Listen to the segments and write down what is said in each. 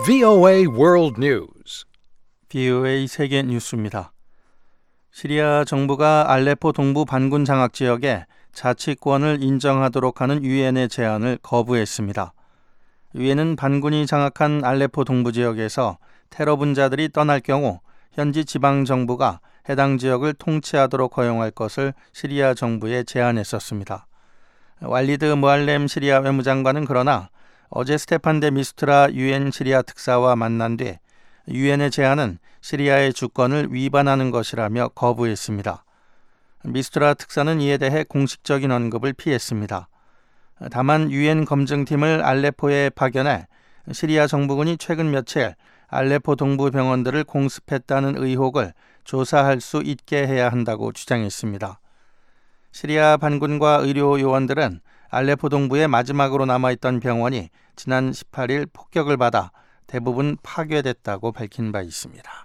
VOA World News. VOA 세계 뉴스입니다. 시리아 정부가 알레포 동부 반군 장악 지역에 자치권을 인정하도록 하는 유엔의 제안을 거부했습니다. 유엔은 반군이 장악한 알레포 동부 지역에서 테러 분자들이 떠날 경우 현지 지방 정부가 해당 지역을 통치하도록 허용할 것을 시리아 정부에 제안했었습니다. 왈리드 무알렘 시리아 외무장관은 그러나 어제 스테판 데 미스트라 유엔 시리아 특사와 만난 뒤 유엔의 제안은 시리아의 주권을 위반하는 것이라며 거부했습니다. 미스트라 특사는 이에 대해 공식적인 언급을 피했습니다. 다만 유엔 검증팀을 알레포에 파견해 시리아 정부군이 최근 며칠 알레포 동부 병원들을 공습했다는 의혹을 조사할 수 있게 해야 한다고 주장했습니다. 시리아 반군과 의료 요원들은 알레포 동부의 마지막으로 남아있던 병원이 지난 18일 폭격을 받아 대부분 파괴됐다고 밝힌 바 있습니다.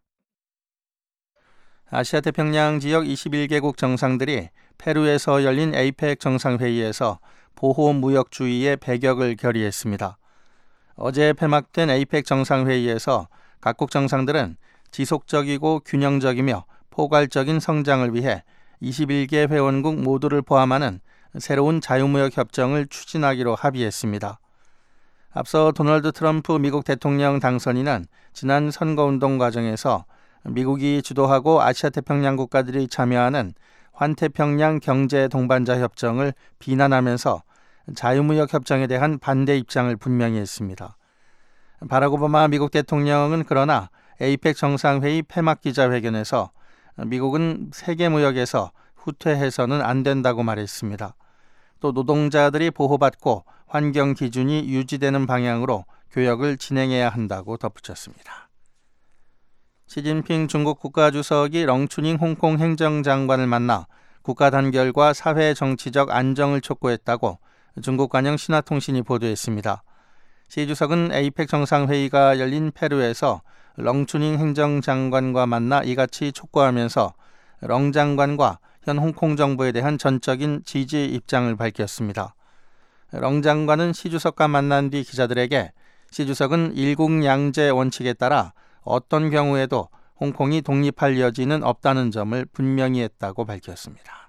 아시아태평양 지역 21개국 정상들이 페루에서 열린 에이펙 정상회의에서 보호무역주의의 배격을 결의했습니다. 어제 폐막된 에이펙 정상회의에서 각국 정상들은 지속적이고 균형적이며 포괄적인 성장을 위해 21개 회원국 모두를 포함하는 새로운 자유무역 협정을 추진하기로 합의했습니다. 앞서 도널드 트럼프 미국 대통령 당선인은 지난 선거운동 과정에서 미국이 주도하고 아시아태평양 국가들이 참여하는 환태평양 경제 동반자 협정을 비난하면서 자유무역 협정에 대한 반대 입장을 분명히 했습니다. 바락 오바마 미국 대통령은 그러나 에이펙 정상회의 폐막 기자회견에서 미국은 세계무역에서 후퇴해서는 안 된다고 말했습니다. 또 노동자들이 보호받고 환경 기준이 유지되는 방향으로 교역을 진행해야 한다고 덧붙였습니다. 시진핑 중국 국가주석이 렁추닝 홍콩 행정장관을 만나 국가 단결과 사회 정치적 안정을 촉구했다고 중국 관영 신화통신이 보도했습니다. 시 주석은 에이펙 정상회의가 열린 페루에서 렁추닝 행정장관과 만나 이같이 촉구하면서 렁 장관과 현 홍콩 정부에 대한 전적인 지지 입장을 밝혔습니다. 렁 장관은 시 주석과 만난 뒤 기자들에게 시 주석은 일국양제 원칙에 따라 어떤 경우에도 홍콩이 독립할 여지는 없다는 점을 분명히 했다고 밝혔습니다.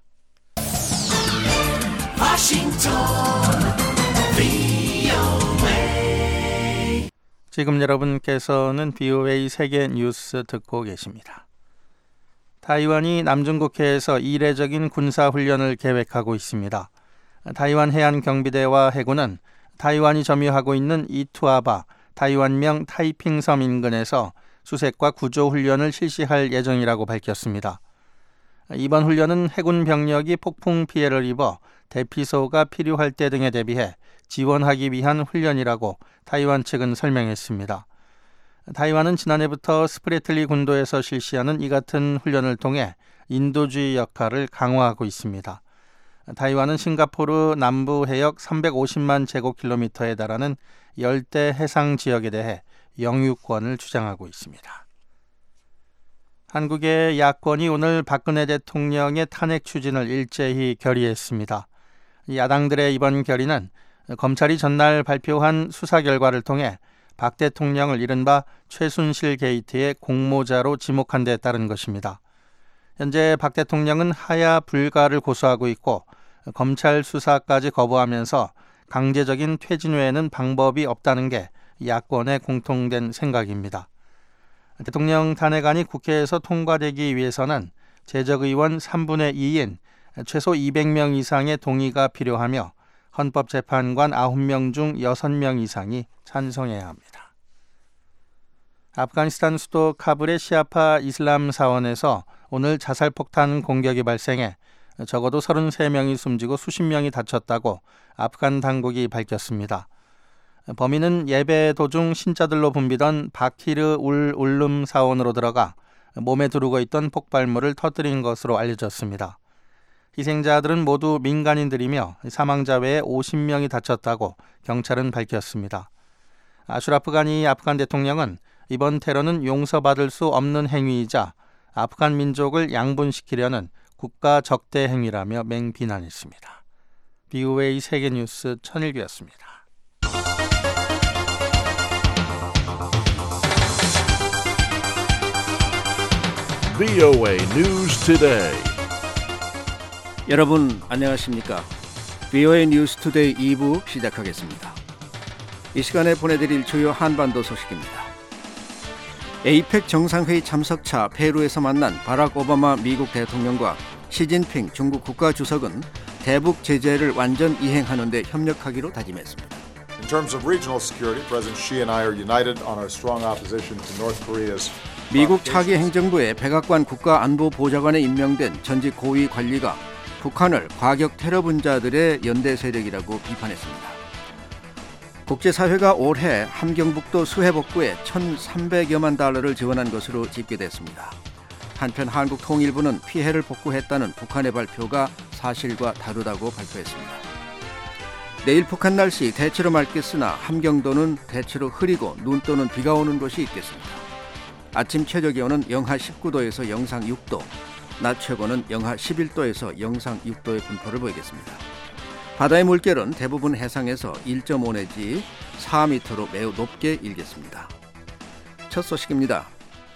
지금 여러분께서는 VOA 세계 뉴스 듣고 계십니다. 타이완이 남중국해에서 이례적인 군사훈련을 계획하고 있습니다. 타이완 해안경비대와 해군은 타이완이 점유하고 있는 이투아바, 타이완명 타이핑섬 인근에서 수색과 구조훈련을 실시할 예정이라고 밝혔습니다. 이번 훈련은 해군 병력이 폭풍 피해를 입어 대피소가 필요할 때 등에 대비해 지원하기 위한 훈련이라고 타이완 측은 설명했습니다. 타이완은 지난해부터 스프레틀리 군도에서 실시하는 이 같은 훈련을 통해 인도주의 역할을 강화하고 있습니다. 타이완은 싱가포르 남부 해역 350만 제곱킬로미터에 달하는 열대 해상 지역에 대해 영유권을 주장하고 있습니다. 한국의 야권이 오늘 박근혜 대통령의 탄핵 추진을 일제히 결의했습니다. 야당들의 이번 결의는 검찰이 전날 발표한 수사 결과를 통해 박 대통령을 이른바 최순실 게이트의 공모자로 지목한 데 따른 것입니다. 현재 박 대통령은 하야 불가를 고수하고 있고 검찰 수사까지 거부하면서 강제적인 퇴진 외에는 방법이 없다는 게 야권의 공통된 생각입니다. 대통령 탄핵안이 국회에서 통과되기 위해서는 재적의원 3분의 2인 최소 200명 이상의 동의가 필요하며 헌법재판관 9명 중 6명 이상이 찬성해야 합니다. 아프가니스탄 수도 카불의 시아파 이슬람 사원에서 오늘 자살폭탄 공격이 발생해 적어도 33명이 숨지고 수십 명이 다쳤다고 아프간 당국이 밝혔습니다. 범인은 예배 도중 신자들로 붐비던 바키르 울 울룸 사원으로 들어가 몸에 두르고 있던 폭발물을 터뜨린 것으로 알려졌습니다. 희생자들은 모두 민간인들이며 사망자 외에 50명이 다쳤다고 경찰은 밝혔습니다. 아슈라프 가니 아프간 대통령은 이번 테러는 용서받을 수 없는 행위이자 아프간 민족을 양분시키려는 국가 적대 행위라며 맹비난했습니다. VOA 세계뉴스 천일규였습니다. VOA News Today. 여러분 안녕하십니까? VOA News Today 2부 시작하겠습니다. 이 시간에 보내드릴 주요 한반도 소식입니다. 에이펙 정상회의 참석차 페루에서 만난 바락 오바마 미국 대통령과 시진핑 중국 국가주석은 대북 제재를 완전 이행하는 데 협력하기로 다짐했습니다. In terms of regional security, President Xi and I are united on our strong opposition to North Korea's 미국 차기 행정부에 백악관 국가안보보좌관에 임명된 전직 고위 관리가 북한을 과격 테러 분자들의 연대 세력이라고 비판했습니다. 국제사회가 올해 함경북도 수해복구에 1,300여만 달러를 지원한 것으로 집계됐습니다. 한편 한국통일부는 피해를 복구했다는 북한의 발표가 사실과 다르다고 발표했습니다. 내일 북한 날씨 대체로 맑겠으나 함경도는 대체로 흐리고 눈 또는 비가 오는 곳이 있겠습니다. 아침 최저기온은 영하 19도에서 영상 6도, 낮 최고는 영하 11도에서 영상 6도의 분포를 보이겠습니다. 바다의 물결은 대부분 해상에서 1.5 내지 4m로 매우 높게 일겠습니다. 첫 소식입니다.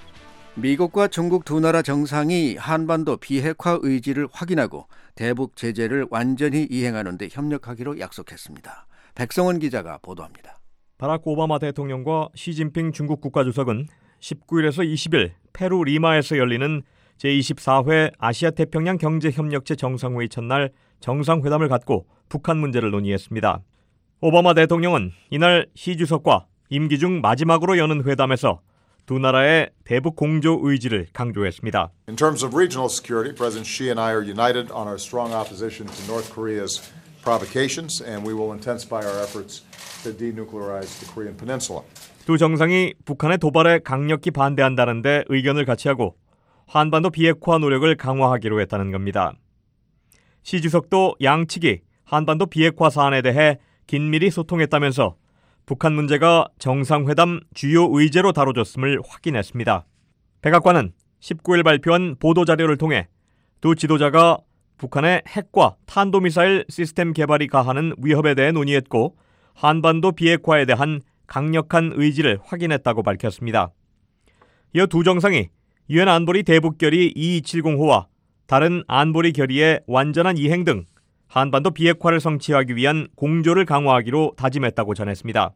미국과 중국 두 나라 정상이 한반도 비핵화 의지를 확인하고 대북 제재를 완전히 이행하는 데 협력하기로 약속했습니다. 백성원 기자가 보도합니다. 바락 오바마 대통령과 시진핑 중국 국가주석은 19일에서 20일 페루 리마에서 열리는 제24회 아시아태평양 경제협력체 정상회의 첫날 정상회담을 갖고 북한 문제를 논의했습니다. 오바마 대통령은 이날 시 주석과 임기 중 마지막으로 여는 회담에서 두 나라의 대북 공조 의지를 강조했습니다. In terms of regional security, President Xi and I are united on our strong opposition to North Korea's provocations, and we will intensify our efforts to denuclearize the Korean Peninsula. 두 정상이 북한의 도발에 강력히 반대한다는 데 의견을 같이 하고 한반도 비핵화 노력을 강화하기로 했다는 겁니다. 시 주석도 양측이 한반도 비핵화 사안에 대해 긴밀히 소통했다면서 북한 문제가 정상회담 주요 의제로 다뤄졌음을 확인했습니다. 백악관은 19일 발표한 보도자료를 통해 두 지도자가 북한의 핵과 탄도미사일 시스템 개발이 가하는 위협에 대해 논의했고 한반도 비핵화에 대한 강력한 의지를 확인했다고 밝혔습니다. 이어 두 정상이 유엔 안보리 대북결의 2270호와 다른 안보리 결의의 완전한 이행 등 한반도 비핵화를 성취하기 위한 공조를 강화하기로 다짐했다고 전했습니다.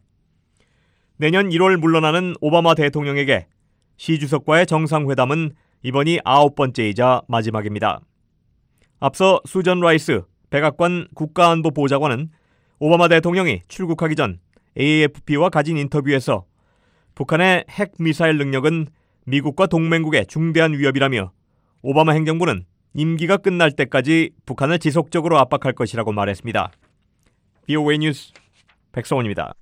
내년 1월 물러나는 오바마 대통령에게 시 주석과의 정상회담은 이번이 9번째이자 마지막입니다. 앞서 수전 라이스 백악관 국가안보보좌관은 오바마 대통령이 출국하기 전 AFP와 가진 인터뷰에서 북한의 핵 미사일 능력은 미국과 동맹국의 중대한 위협이라며 오바마 행정부는 임기가 끝날 때까지 북한을 지속적으로 압박할 것이라고 말했습니다. VOA 뉴스 백성원입니다.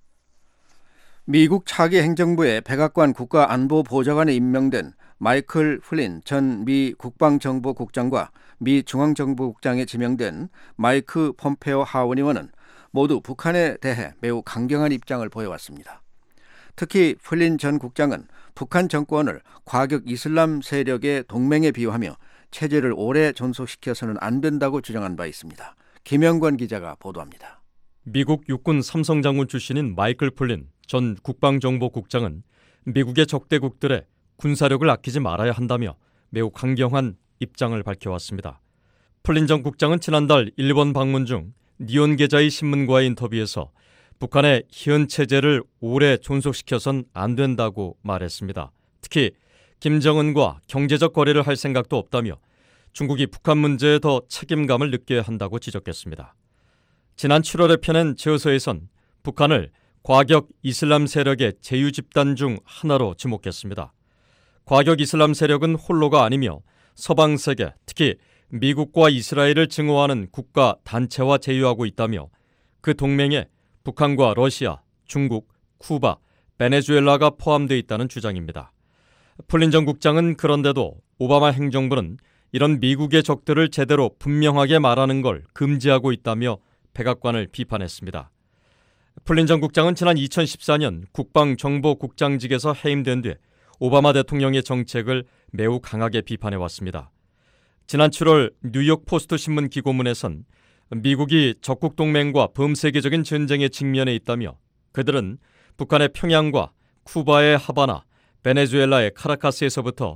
미국 차기 행정부에 백악관 국가안보보좌관에 임명된 마이클 플린 전 미 국방정보국장과 미 중앙정보국장에 지명된 마이크 폼페오 하원의원은 모두 북한에 대해 매우 강경한 입장을 보여왔습니다. 특히 플린 전 국장은 북한 정권을 과격 이슬람 세력의 동맹에 비유하며 체제를 오래 존속시켜서는 안 된다고 주장한 바 있습니다. 김영권 기자가 보도합니다. 미국 육군 삼성장군 출신인 마이클 플린 전 국방정보국장은 미국의 적대국들의 군사력을 아끼지 말아야 한다며 매우 강경한 입장을 밝혀왔습니다. 플린 전 국장은 지난달 일본 방문 중 니온 계자의 신문과의 인터뷰에서 북한의 현 체제를 오래 존속시켜선 안 된다고 말했습니다. 특히 김정은과 경제적 거래를 할 생각도 없다며 중국이 북한 문제에 더 책임감을 느껴야 한다고 지적했습니다. 지난 7월에 펴낸 저서에선 북한을 과격 이슬람 세력의 제휴 집단 중 하나로 지목했습니다. 과격 이슬람 세력은 홀로가 아니며 서방 세계, 특히 미국과 이스라엘을 증오하는 국가 단체와 제휴하고 있다며 그 동맹에 북한과 러시아, 중국, 쿠바, 베네수엘라가 포함되어 있다는 주장입니다. 플린 전 국장은 그런데도 오바마 행정부는 이런 미국의 적들을 제대로 분명하게 말하는 걸 금지하고 있다며 백악관을 비판했습니다. 플린 전 국장은 지난 2014년 국방정보국장직에서 해임된 뒤 오바마 대통령의 정책을 매우 강하게 비판해왔습니다. 지난 7월 뉴욕 포스트 신문 기고문에선 미국이 적국 동맹과 범세계적인 전쟁에 직면해 있다며 그들은 북한의 평양과 쿠바의 하바나, 베네수엘라의 카라카스에서부터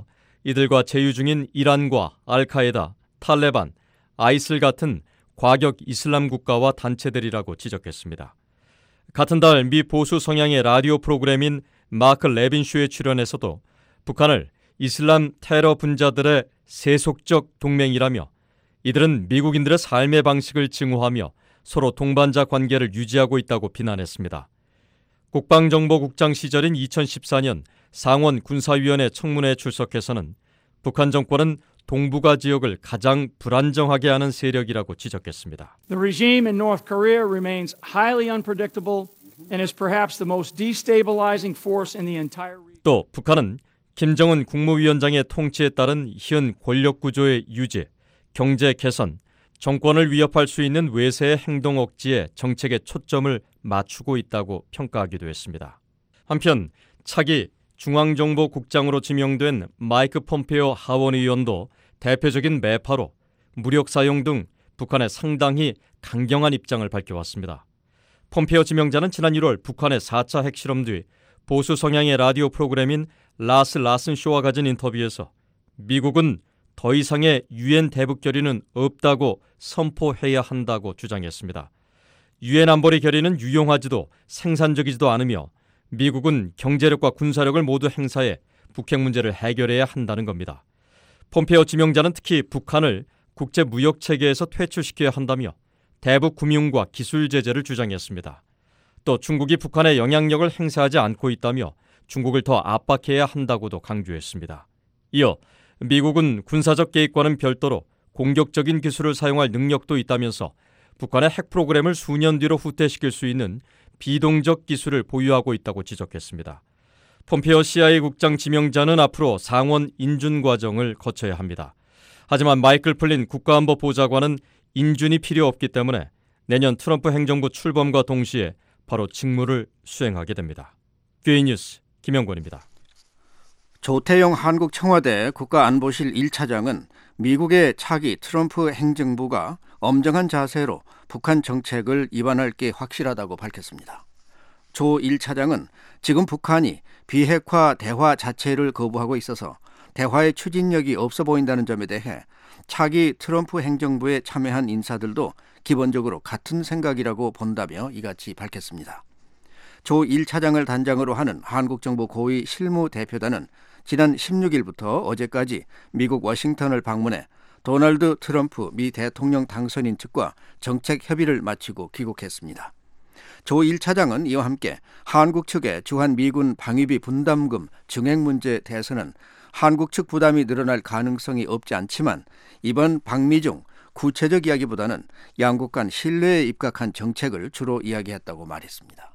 이들과 제휴 중인 이란과 알카에다, 탈레반, 아이슬 같은 과격 이슬람 국가와 단체들이라고 지적했습니다. 같은 달 미 보수 성향의 라디오 프로그램인 마크 레빈 쇼에 출연해서도 북한을 이슬람 테러 분자들의 세속적 동맹이라며 이들은 미국인들의 삶의 방식을 증오하며 서로 동반자 관계를 유지하고 있다고 비난했습니다. 국방정보국장 시절인 2014년 상원 군사위원회 청문회에 출석해서는 북한 정권은 동북아 지역을 가장 불안정하게 하는 세력이라고 지적했습니다. The regime in North Korea remains highly unpredictable and is perhaps the most destabilizing force in the entire region. 또 북한은 김정은 국무위원장의 통치에 따른 현 권력 구조의 유지, 경제 개선, 정권을 위협할 수 있는 외세의 행동 억지에 정책의 초점을 맞추고 있다고 평가하기도 했습니다. 한편 차기 중앙정보국장으로 지명된 마이크 폼페오 하원의원도 대표적인 매파로 무력 사용 등 북한에 상당히 강경한 입장을 밝혀왔습니다. 폼페오 지명자는 지난 1월 북한의 4차 핵실험 뒤 보수 성향의 라디오 프로그램인 라스 라슨 쇼와 가진 인터뷰에서 미국은 더 이상의 유엔 대북 결의는 없다고 선포해야 한다고 주장했습니다. 유엔 안보리 결의는 유용하지도 생산적이지도 않으며 미국은 경제력과 군사력을 모두 행사해 북핵 문제를 해결해야 한다는 겁니다. 폼페오 지명자는 특히 북한을 국제무역체계에서 퇴출시켜야 한다며 대북 금융과 기술 제재를 주장했습니다. 또 중국이 북한의 영향력을 행사하지 않고 있다며 중국을 더 압박해야 한다고도 강조했습니다. 이어 미국은 군사적 개입과는 별도로 공격적인 기술을 사용할 능력도 있다면서 북한의 핵 프로그램을 수년 뒤로 후퇴시킬 수 있는 비동적 기술을 보유하고 있다고 지적했습니다. 폼페오 CIA 국장 지명자는 앞으로 상원 인준 과정을 거쳐야 합니다. 하지만 마이클 플린 국가안보보좌관은 인준이 필요 없기 때문에 내년 트럼프 행정부 출범과 동시에 바로 직무를 수행하게 됩니다. 뷰이 뉴스 김영권입니다. 조태용 한국 청와대 국가안보실 1차장은 미국의 차기 트럼프 행정부가 엄정한 자세로 북한 정책을 입안할 게 확실하다고 밝혔습니다. 조 1차장은 지금 북한이 비핵화 대화 자체를 거부하고 있어서 대화의 추진력이 없어 보인다는 점에 대해 차기 트럼프 행정부에 참여한 인사들도 기본적으로 같은 생각이라고 본다며 이같이 밝혔습니다. 조 1차장을 단장으로 하는 한국정부 고위 실무대표단은 지난 16일부터 어제까지 미국 워싱턴을 방문해 도널드 트럼프 미 대통령 당선인 측과 정책 협의를 마치고 귀국했습니다. 조 1차장은 이와 함께 한국 측의 주한 미군 방위비 분담금 증액 문제에 대해서는 한국 측 부담이 늘어날 가능성이 없지 않지만 이번 방미 중 구체적 이야기보다는 양국 간 신뢰에 입각한 정책을 주로 이야기했다고 말했습니다.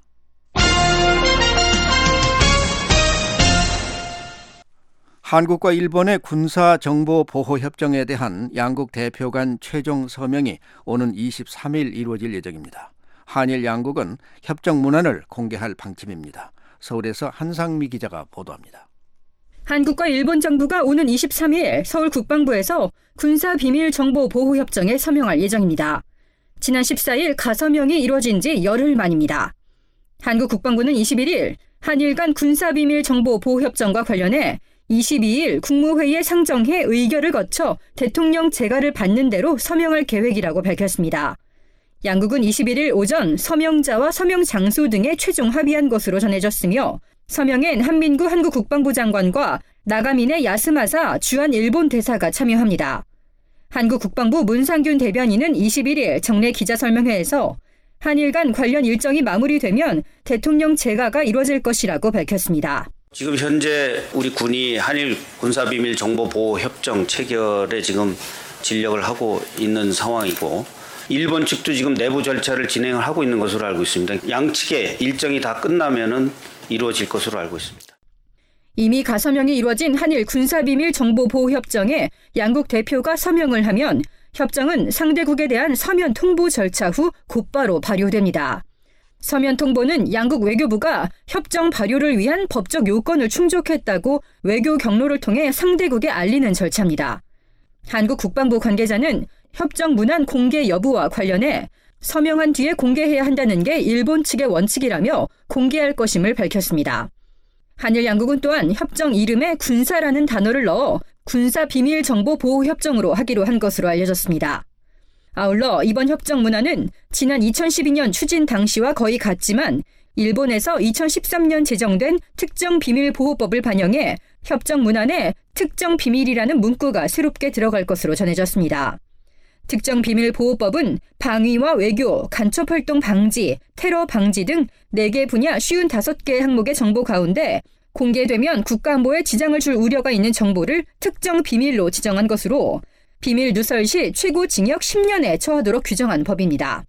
한국과 일본의 군사정보보호협정에 대한 양국 대표 간 최종 서명이 오는 23일 이루어질 예정입니다. 한일 양국은 협정 문안을 공개할 방침입니다. 서울에서 한상미 기자가 보도합니다. 한국과 일본 정부가 오는 23일 서울 국방부에서 군사비밀정보보호협정에 서명할 예정입니다. 지난 14일 가서명이 이루어진 지 열흘 만입니다. 한국 국방부는 21일 한일 간 군사비밀정보보호협정과 관련해 22일 국무회의에 상정해 의결을 거쳐 대통령 재가를 받는 대로 서명할 계획이라고 밝혔습니다. 양국은 21일 오전 서명자와 서명 장소 등에 최종 합의한 것으로 전해졌으며 서명엔 한민구 한국 국방부 장관과 나가미네 야스마사 주한 일본 대사가 참여합니다. 한국 국방부 문상균 대변인은 21일 정례 기자설명회에서 한일 간 관련 일정이 마무리되면 대통령 재가가 이루어질 것이라고 밝혔습니다. 지금 현재 우리 군이 한일 군사비밀정보보호협정 체결에 지금 진력을 하고 있는 상황이고 일본 측도 지금 내부 절차를 진행을 하고 있는 것으로 알고 있습니다. 양측의 일정이 다 끝나면은 이루어질 것으로 알고 있습니다. 이미 가서명이 이루어진 한일 군사비밀정보보호협정에 양국 대표가 서명을 하면 협정은 상대국에 대한 서면 통보 절차 후 곧바로 발효됩니다. 서면 통보는 양국 외교부가 협정 발효를 위한 법적 요건을 충족했다고 외교 경로를 통해 상대국에 알리는 절차입니다. 한국 국방부 관계자는 협정 문안 공개 여부와 관련해 서명한 뒤에 공개해야 한다는 게 일본 측의 원칙이라며 공개할 것임을 밝혔습니다. 한일 양국은 또한 협정 이름에 군사라는 단어를 넣어 군사 비밀 정보 보호 협정으로 하기로 한 것으로 알려졌습니다. 아울러 이번 협정 문안은 지난 2012년 추진 당시와 거의 같지만 일본에서 2013년 제정된 특정 비밀 보호법을 반영해 협정 문안에 특정 비밀이라는 문구가 새롭게 들어갈 것으로 전해졌습니다. 특정 비밀 보호법은 방위와 외교, 간첩활동 방지, 테러 방지 등 4개 분야 55개의 항목의 정보 가운데 공개되면 국가안보에 지장을 줄 우려가 있는 정보를 특정 비밀로 지정한 것으로 비밀 누설 시 최고 징역 10년에 처하도록 규정한 법입니다.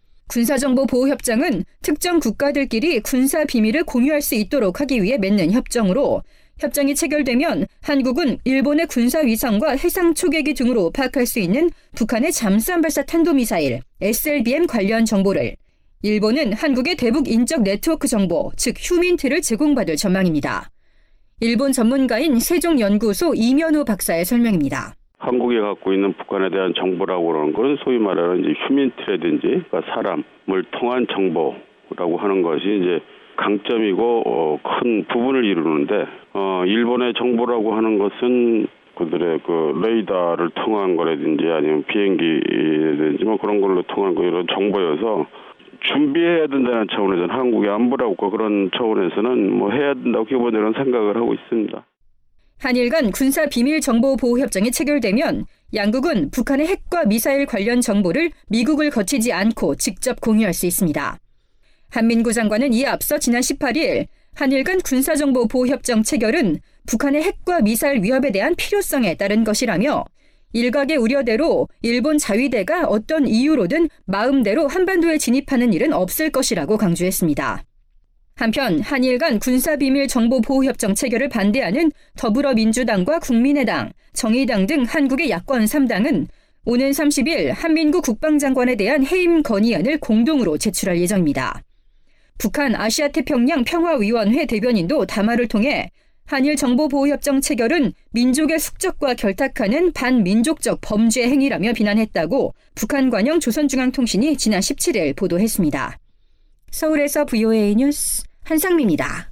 군사정보보호협정은 특정 국가들끼리 군사 비밀을 공유할 수 있도록 하기 위해 맺는 협정으로 협정이 체결되면 한국은 일본의 군사 위성과 해상 초계기 등으로 파악할 수 있는 북한의 잠수함 발사 탄도미사일 SLBM 관련 정보를, 일본은 한국의 대북 인적 네트워크 정보, 즉 휴민트를 제공받을 전망입니다. 일본 전문가인 세종연구소 이면우 박사의 설명입니다. 한국이 갖고 있는 북한에 대한 정보라고 그러는 것은 소위 말하는 이제 휴민트라든지 사람을 통한 정보라고 하는 것이 이제 강점이고 큰 부분을 이루는데 일본의 정보라고 하는 것은 그들의 그 레이더를 통한 거라든지 아니면 비행기라든지 뭐 그런 걸로 통한 거 이런 정보여서 준비해야 된다는 차원에서는 한국의 안보라고 그런 차원에서는 뭐 해야 된다고 기본적으로 생각을 하고 있습니다. 한일 간 군사 비밀 정보 보호 협정이 체결되면 양국은 북한의 핵과 미사일 관련 정보를 미국을 거치지 않고 직접 공유할 수 있습니다. 한민구 장관은 이에 앞서 지난 18일 한일 간 군사정보 보호 협정 체결은 북한의 핵과 미사일 위협에 대한 필요성에 따른 것이라며 일각의 우려대로 일본 자위대가 어떤 이유로든 마음대로 한반도에 진입하는 일은 없을 것이라고 강조했습니다. 한편 한일 간 군사비밀 정보보호협정 체결을 반대하는 더불어민주당과 국민의당, 정의당 등 한국의 야권 3당은 오는 30일 한민구 국방장관에 대한 해임 건의안을 공동으로 제출할 예정입니다. 북한 아시아태평양 평화위원회 대변인도 담화를 통해 한일 정보보호협정 체결은 민족의 숙적과 결탁하는 반민족적 범죄 행위라며 비난했다고 북한 관영 조선중앙통신이 지난 17일 보도했습니다. 서울에서 VOA 뉴스 한상미입니다.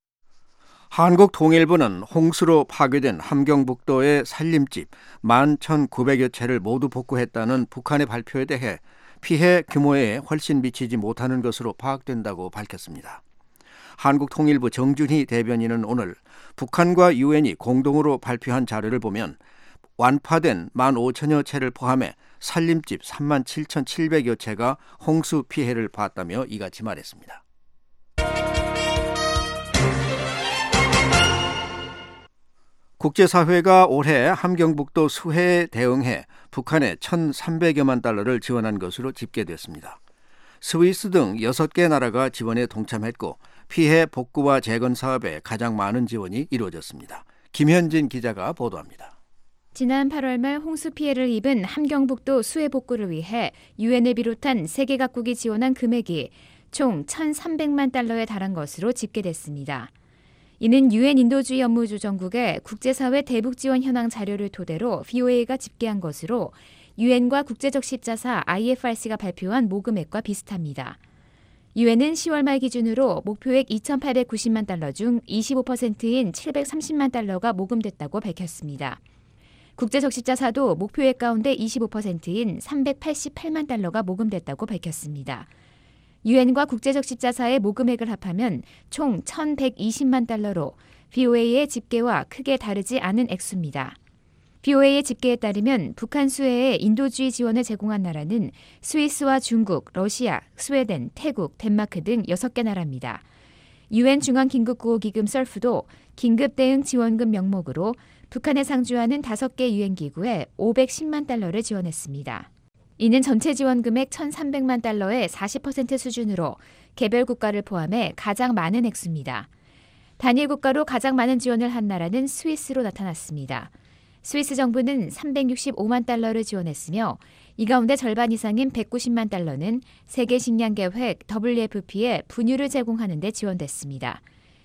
한국통일부는 홍수로 파괴된 함경북도의 산림집 11,900여 채를 모두 복구했다는 북한의 발표에 대해 피해 규모에 훨씬 미치지 못하는 것으로 파악된다고 밝혔습니다. 한국통일부 정준희 대변인은 오늘 북한과 유엔이 공동으로 발표한 자료를 보면 완파된 15,000여 채를 포함해 산림집 37,700여 채가 홍수 피해를 봤다며 이같이 말했습니다. 국제사회가 올해 함경북도 수해에 대응해 북한에 1,300여만 달러를 지원한 것으로 집계됐습니다. 스위스 등 6개 나라가 지원에 동참했고 피해 복구와 재건 사업에 가장 많은 지원이 이루어졌습니다. 김현진 기자가 보도합니다. 지난 8월 말 홍수 피해를 입은 함경북도 수해 복구를 위해 유엔을 비롯한 세계 각국이 지원한 금액이 총 1,300만 달러에 달한 것으로 집계됐습니다. 이는 유엔 인도주의 업무조정국의 국제사회 대북지원 현황 자료를 토대로 VOA가 집계한 것으로 유엔과 국제적 십자사 IFRC가 발표한 모금액과 비슷합니다. 유엔은 10월 말 기준으로 목표액 2,890만 달러 중 25%인 730만 달러가 모금됐다고 밝혔습니다. 국제적 십자사도 목표액 가운데 25%인 388만 달러가 모금됐다고 밝혔습니다. 유엔과 국제적 십자사의 모금액을 합하면 총 1,120만 달러로 VOA의 집계와 크게 다르지 않은 액수입니다. VOA의 집계에 따르면 북한 수해에 인도주의 지원을 제공한 나라는 스위스와 중국, 러시아, 스웨덴, 태국, 덴마크 등 6개 나라입니다. 유엔 중앙긴급구호기금 썰프도 긴급대응 지원금 명목으로 북한에 상주하는 5개 유엔기구에 510만 달러를 지원했습니다. 이는 전체 지원 금액 1,300만 달러의 40% 수준으로 개별 국가를 포함해 가장 많은 액수입니다. 단일 국가로 가장 많은 지원을 한 나라는 스위스로 나타났습니다. 스위스 정부는 365만 달러를 지원했으며 이 가운데 절반 이상인 190만 달러는 세계식량계획 WFP에 분유를 제공하는 데 지원됐습니다.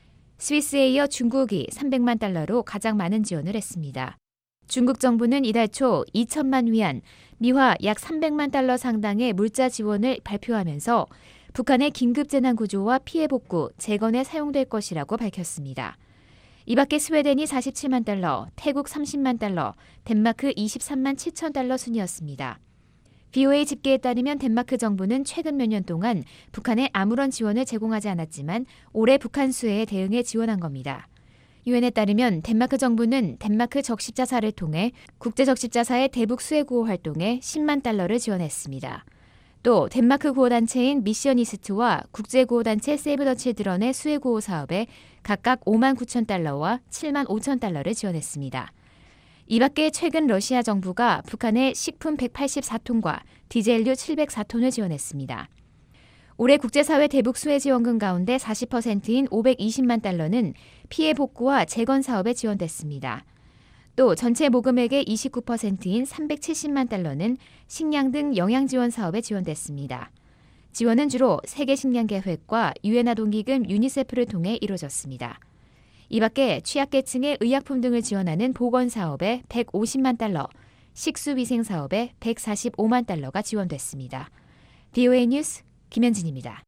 스위스에 이어 중국이 300만 달러로 가장 많은 지원을 했습니다. 중국 정부는 이달 초 2천만 위안, 미화 약 300만 달러 상당의 물자 지원을 발표하면서 북한의 긴급재난구조와 피해 복구, 재건에 사용될 것이라고 밝혔습니다. 이 밖에 스웨덴이 47만 달러, 태국 30만 달러, 덴마크 23만 7천 달러 순이었습니다. VOA 집계에 따르면 덴마크 정부는 최근 몇 년 동안 북한에 아무런 지원을 제공하지 않았지만 올해 북한 수해에 대응해 지원한 겁니다. 유엔에 따르면 덴마크 정부는 덴마크 적십자사를 통해 국제적십자사의 대북 수해 구호 활동에 10만 달러를 지원했습니다. 또 덴마크 구호단체인 미셔니스트와 국제구호단체 세이브 더 칠드런의 수해 구호 사업에 각각 5만 9천 달러와 7만 5천 달러를 지원했습니다. 이 밖에 최근 러시아 정부가 북한에 식품 184톤과 디젤류 704톤을 지원했습니다. 올해 국제사회 대북 수해 지원금 가운데 40%인 520만 달러는 피해 복구와 재건 사업에 지원됐습니다. 또 전체 모금액의 29%인 370만 달러는 식량 등 영양 지원 사업에 지원됐습니다. 지원은 주로 세계식량계획과 유엔 아동기금 유니세프를 통해 이루어졌습니다. 이 밖에 취약계층의 의약품 등을 지원하는 보건사업에 150만 달러, 식수위생사업에 145만 달러가 지원됐습니다. VOA 뉴스 김현진입니다.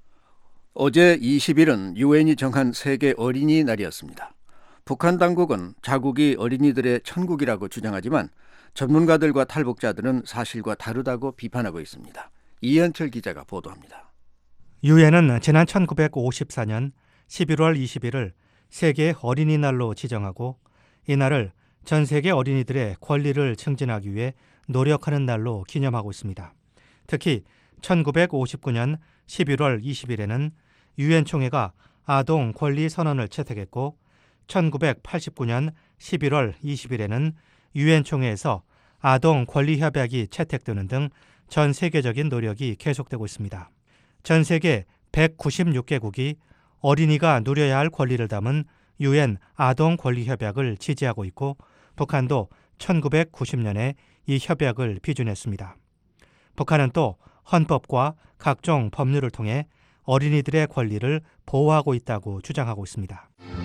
어제 20일은 유엔이 정한 세계 어린이날이었습니다. 북한 당국은 자국이 어린이들의 천국이라고 주장하지만 전문가들과 탈북자들은 사실과 다르다고 비판하고 있습니다. 이현철 기자가 보도합니다. 유엔은 지난 1954년 11월 20일을 세계 어린이날로 지정하고 이날을 전 세계 어린이들의 권리를 증진하기 위해 노력하는 날로 기념하고 있습니다. 특히 1959년 11월 20일에는 유엔 총회가 아동 권리 선언을 채택했고 1989년 11월 20일에는 유엔 총회에서 아동 권리 협약이 채택되는 등 전 세계적인 노력이 계속되고 있습니다. 전 세계 196개국이 어린이가 누려야 할 권리를 담은 유엔 아동 권리 협약을 지지하고 있고 북한도 1990년에 이 협약을批准했습니다. 북한은 또 헌법과 각종 법률을 통해 어린이들의 권리를 보호하고 있다고 주장하고 있습니다.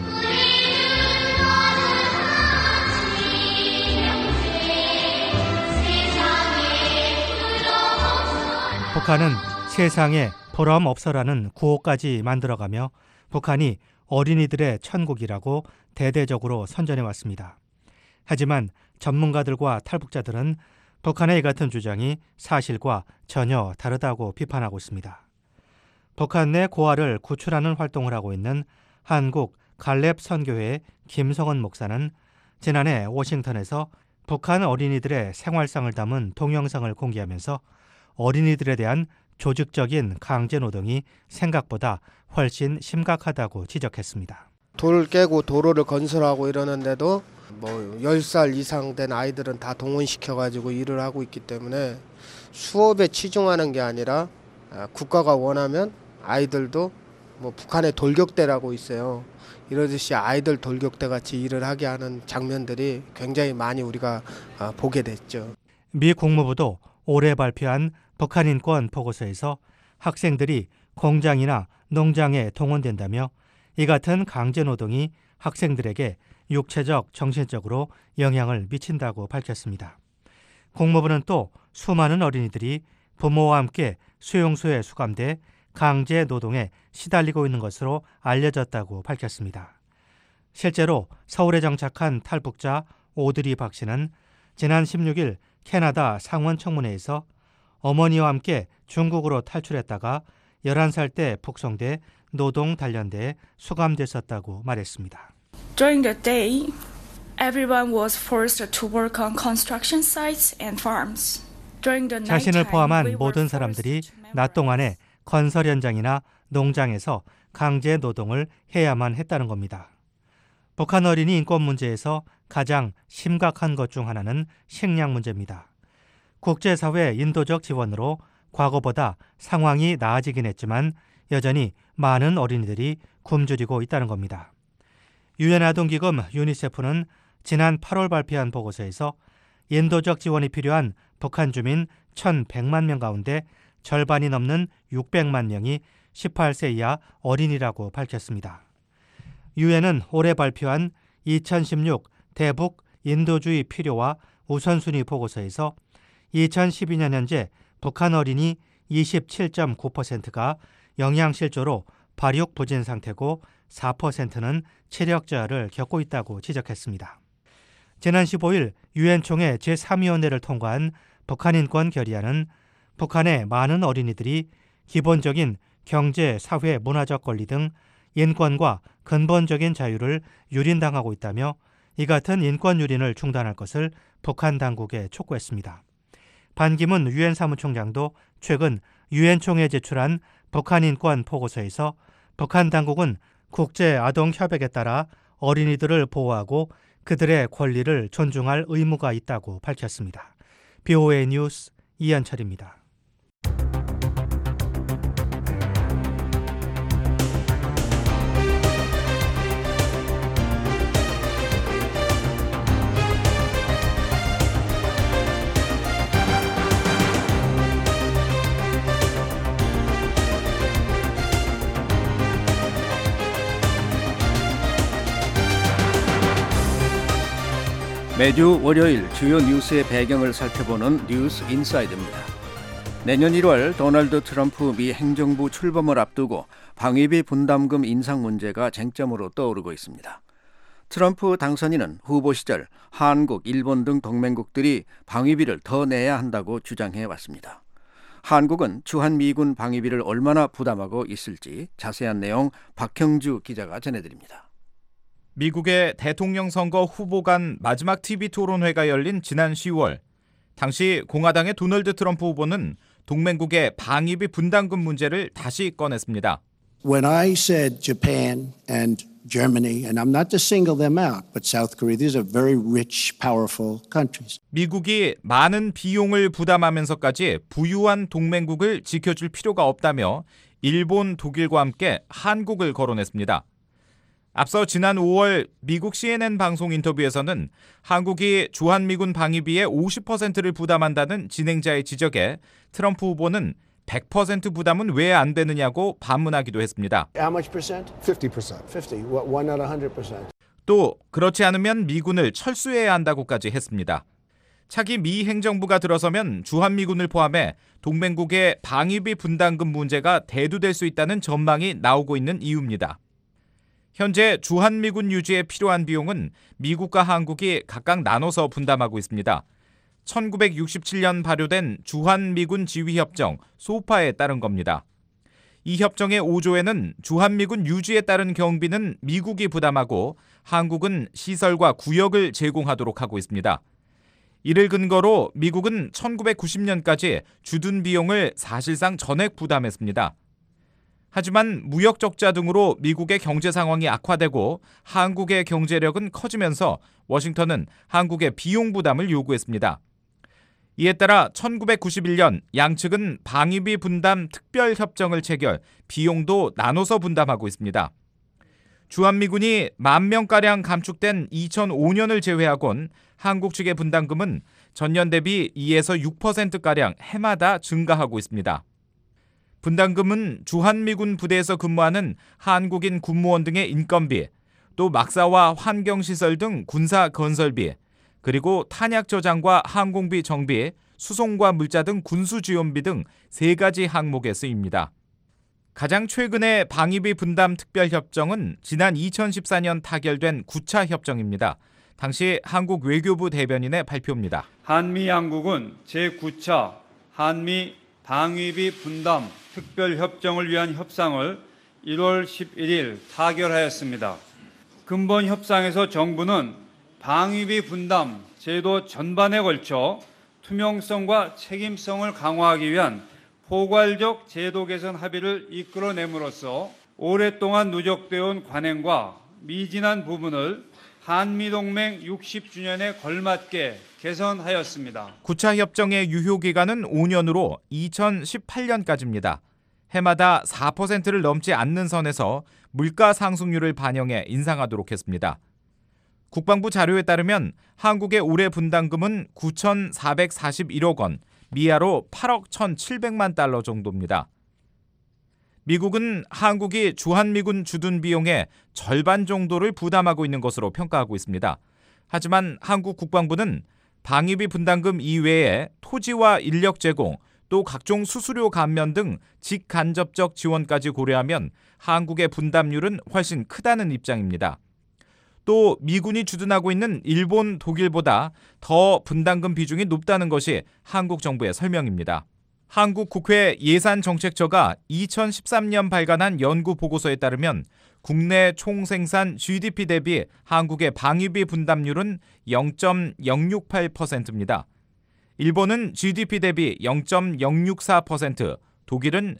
북한은 세상에 보람 없어라는 구호까지 만들어가며 북한이 어린이들의 천국이라고 대대적으로 선전해왔습니다. 하지만 전문가들과 탈북자들은 북한의 이 같은 주장이 사실과 전혀 다르다고 비판하고 있습니다. 북한 내 고아를 구출하는 활동을 하고 있는 한국 갈렙 선교회 김성은 목사는 지난해 워싱턴에서 북한 어린이들의 생활상을 담은 동영상을 공개하면서 어린이들에 대한 조직적인 강제 노동이 생각보다 훨씬 심각하다고 지적했습니다. 돌 깨고 도로를 건설하고 이러는데도 10살 이상 된 아이들은 다 동원시켜가지고 일을 하고 있기 때문에 수업에 치중하는 게 아니라 국가가 원하면 아이들도 북한의 돌격대라고 있어요. 이러듯이 아이들 돌격대 같이 일을 하게 하는 장면들이 굉장히 많이 우리가 보게 됐죠. 미 국무부도 올해 발표한 북한 인권 보고서에서 학생들이 공장이나 농장에 동원된다며 이 같은 강제 노동이 학생들에게 육체적, 정신적으로 영향을 미친다고 밝혔습니다. 국무부는 또 수많은 어린이들이 부모와 함께 수용소에 수감돼 강제 노동에 시달리고 있는 것으로 알려졌다고 밝혔습니다. 실제로 서울에 정착한 탈북자 오드리 박 씨는 지난 16일 캐나다 상원 청문회에서 어머니와 함께 중국으로 탈출했다가 11살 때 북송돼 노동 단련대에 수감됐었다고 말했습니다. During the day, everyone was forced to work on construction sites and farms. During the night 자신을 time, 포함한 we were 모든 사람들이 낮 동안에 건설 현장이나 농장에서 강제 노동을 해야만 했다는 겁니다. 북한 어린이 인권 문제에서 가장 심각한 것 중 하나는 식량 문제입니다. 국제사회 인도적 지원으로 과거보다 상황이 나아지긴 했지만 여전히 많은 어린이들이 굶주리고 있다는 겁니다. 유엔 아동기금 유니세프는 지난 8월 발표한 보고서에서 인도적 지원이 필요한 북한 주민 1,100만 명 가운데 절반이 넘는 600만 명이 18세 이하 어린이라고 밝혔습니다. 유엔은 올해 발표한 2016 대북 인도주의 필요와 우선순위 보고서에서 2012년 현재 북한 어린이 27.9%가 영양실조로 발육 부진 상태고 4%는 체력 저하를 겪고 있다고 지적했습니다. 지난 15일 유엔 총회 제3위원회를 통과한 북한 인권 결의안은 북한의 많은 어린이들이 기본적인 경제, 사회, 문화적 권리 등 인권과 근본적인 자유를 유린당하고 있다며 이 같은 인권 유린을 중단할 것을 북한 당국에 촉구했습니다. 반기문 유엔 사무총장도 최근 유엔 총회에 제출한 북한 인권 보고서에서 북한 당국은 국제 아동 협약에 따라 어린이들을 보호하고 그들의 권리를 존중할 의무가 있다고 밝혔습니다. BOA 뉴스 이한철입니다. 매주 월요일 주요 뉴스의 배경을 살펴보는 뉴스 인사이드입니다. 내년 1월 도널드 트럼프 미 행정부 출범을 앞두고 방위비 분담금 인상 문제가 쟁점으로 떠오르고 있습니다. 트럼프 당선인은 후보 시절 한국, 일본 등 동맹국들이 방위비를 더 내야 한다고 주장해 왔습니다. 한국은 주한미군 방위비를 얼마나 부담하고 있을지 자세한 내용 박형주 기자가 전해드립니다. 미국의 대통령 선거 후보 간 마지막 TV 토론회가 열린 지난 10월, 당시 공화당의 도널드 트럼프 후보는 동맹국의 방위비 분담금 문제를 다시 꺼냈습니다. When I said Japan and Germany, and I'm not to single them out, but South Korea, these are very rich, powerful countries. 미국이 많은 비용을 부담하면서까지 부유한 동맹국을 지켜줄 필요가 없다며 일본, 독일과 함께 한국을 거론했습니다. 앞서 지난 5월 미국 CNN 방송 인터뷰에서는 한국이 주한미군 방위비의 50%를 부담한다는 진행자의 지적에 트럼프 후보는 100% 부담은 왜 안 되느냐고 반문하기도 했습니다. How much percent? 50%. 50. Why not 100%? 또 그렇지 않으면 미군을 철수해야 한다고까지 했습니다. 차기 미 행정부가 들어서면 주한미군을 포함해 동맹국의 방위비 분담금 문제가 대두될 수 있다는 전망이 나오고 있는 이유입니다. 현재 주한미군 유지에 필요한 비용은 미국과 한국이 각각 나눠서 분담하고 있습니다. 1967년 발효된 주한미군 지휘협정 소파에 따른 겁니다. 이 협정의 5조에는 주한미군 유지에 따른 경비는 미국이 부담하고 한국은 시설과 구역을 제공하도록 하고 있습니다. 이를 근거로 미국은 1990년까지 주둔 비용을 사실상 전액 부담했습니다. 하지만 무역 적자 등으로 미국의 경제 상황이 악화되고 한국의 경제력은 커지면서 워싱턴은 한국의 비용 부담을 요구했습니다. 이에 따라 1991년 양측은 방위비 분담 특별협정을 체결, 비용도 나눠서 분담하고 있습니다. 주한미군이 10,000명가량 감축된 2005년을 제외하곤 한국 측의 분담금은 전년 대비 2에서 6%가량 해마다 증가하고 있습니다. 분담금은 주한미군 부대에서 근무하는 한국인 군무원 등의 인건비, 또 막사와 환경시설 등 군사 건설비, 그리고 탄약 저장과 항공비 정비, 수송과 물자 등 군수 지원비 등 3가지 항목에 쓰입니다. 가장 최근의 방위비 분담 특별협정은 지난 2014년 타결된 9차 협정입니다. 당시 한국 외교부 대변인의 발표입니다. 한미 양국은 제9차 한미 방위비 분담 특별협정을 위한 협상을 1월 11일 타결하였습니다. 근본 협상에서 정부는 방위비 분담 제도 전반에 걸쳐 투명성과 책임성을 강화하기 위한 포괄적 제도 개선 합의를 이끌어냄으로써 오랫동안 누적되어 온 관행과 미진한 부분을 한미동맹 60주년에 걸맞게 개선하였습니다. 9차 협정의 유효기간은 5년으로 2018년까지입니다. 해마다 4%를 넘지 않는 선에서 물가 상승률을 반영해 인상하도록 했습니다. 국방부 자료에 따르면 한국의 올해 분담금은 9,441억 원, 미아로 8억 1,700만 달러 정도입니다. 미국은 한국이 주한미군 주둔 비용의 절반 정도를 부담하고 있는 것으로 평가하고 있습니다. 하지만 한국 국방부는 방위비 분담금 이외에 토지와 인력 제공, 또 각종 수수료 감면 등 직간접적 지원까지 고려하면 한국의 분담률은 훨씬 크다는 입장입니다. 또 미군이 주둔하고 있는 일본, 독일보다 더 분담금 비중이 높다는 것이 한국 정부의 설명입니다. 한국 국회 예산정책처가 2013년 발간한 연구 보고서에 따르면 국내 총생산 GDP 대비 한국의 방위비 분담률은 0.068%입니다. 일본은 GDP 대비 0.064%, 독일은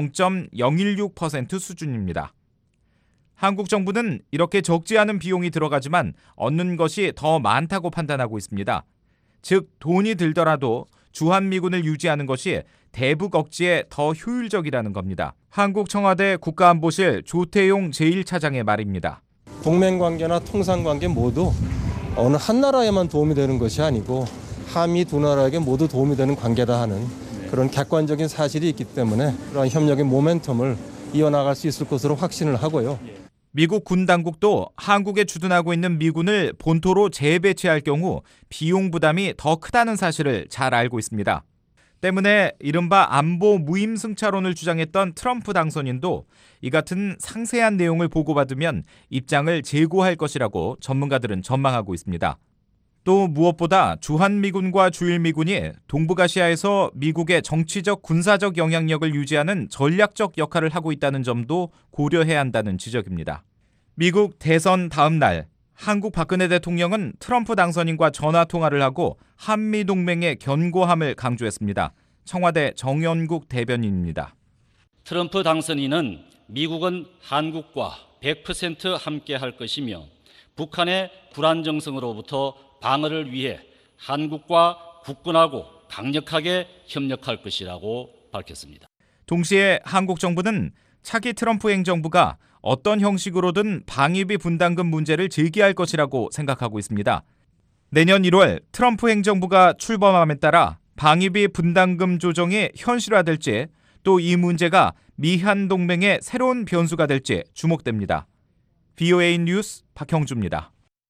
0.016% 수준입니다. 한국 정부는 이렇게 적지 않은 비용이 들어가지만 얻는 것이 더 많다고 판단하고 있습니다. 즉 돈이 들더라도 주한미군을 유지하는 것이 대북 억지에 더 효율적이라는 겁니다. 한국 청와대 국가안보실 조태용 제1차장의 말입니다. 동맹관계나 통상관계 모두 어느 한 나라에만 도움이 되는 것이 아니고 한미 두 나라에게 모두 도움이 되는 관계다 하는 그런 객관적인 사실이 있기 때문에 그런 협력의 모멘텀을 이어나갈 수 있을 것으로 확신을 하고요. 미국 군 당국도 한국에 주둔하고 있는 미군을 본토로 재배치할 경우 비용 부담이 더 크다는 사실을 잘 알고 있습니다. 때문에 이른바 안보 무임승차론을 주장했던 트럼프 당선인도 이 같은 상세한 내용을 보고받으면 입장을 재고할 것이라고 전문가들은 전망하고 있습니다. 또 무엇보다 주한미군과 주일미군이 동북아시아에서 미국의 정치적 군사적 영향력을 유지하는 전략적 역할을 하고 있다는 점도 고려해야 한다는 지적입니다. 미국 대선 다음 날 한국 박근혜 대통령은 트럼프 당선인과 전화통화를 하고 한미동맹의 견고함을 강조했습니다. 청와대 정연국 대변인입니다. 트럼프 당선인은 미국은 한국과 100% 함께할 것이며 북한의 불안정성으로부터 방어를 위해 한국과 굳건하고 강력하게 협력할 것이라고 밝혔습니다. 동시에 한국 정부는 차기 트럼프 행정부가 어떤 형식으로든 방위비 분담금 문제를 제기할 것이라고 생각하고 있습니다. 내년 1월 트럼프 행정부가 출범함에 따라 방위비 분담금 조정이 현실화될지 또 이 문제가 미한 동맹의 새로운 변수가 될지 주목됩니다. VOA 뉴스 박형주입니다.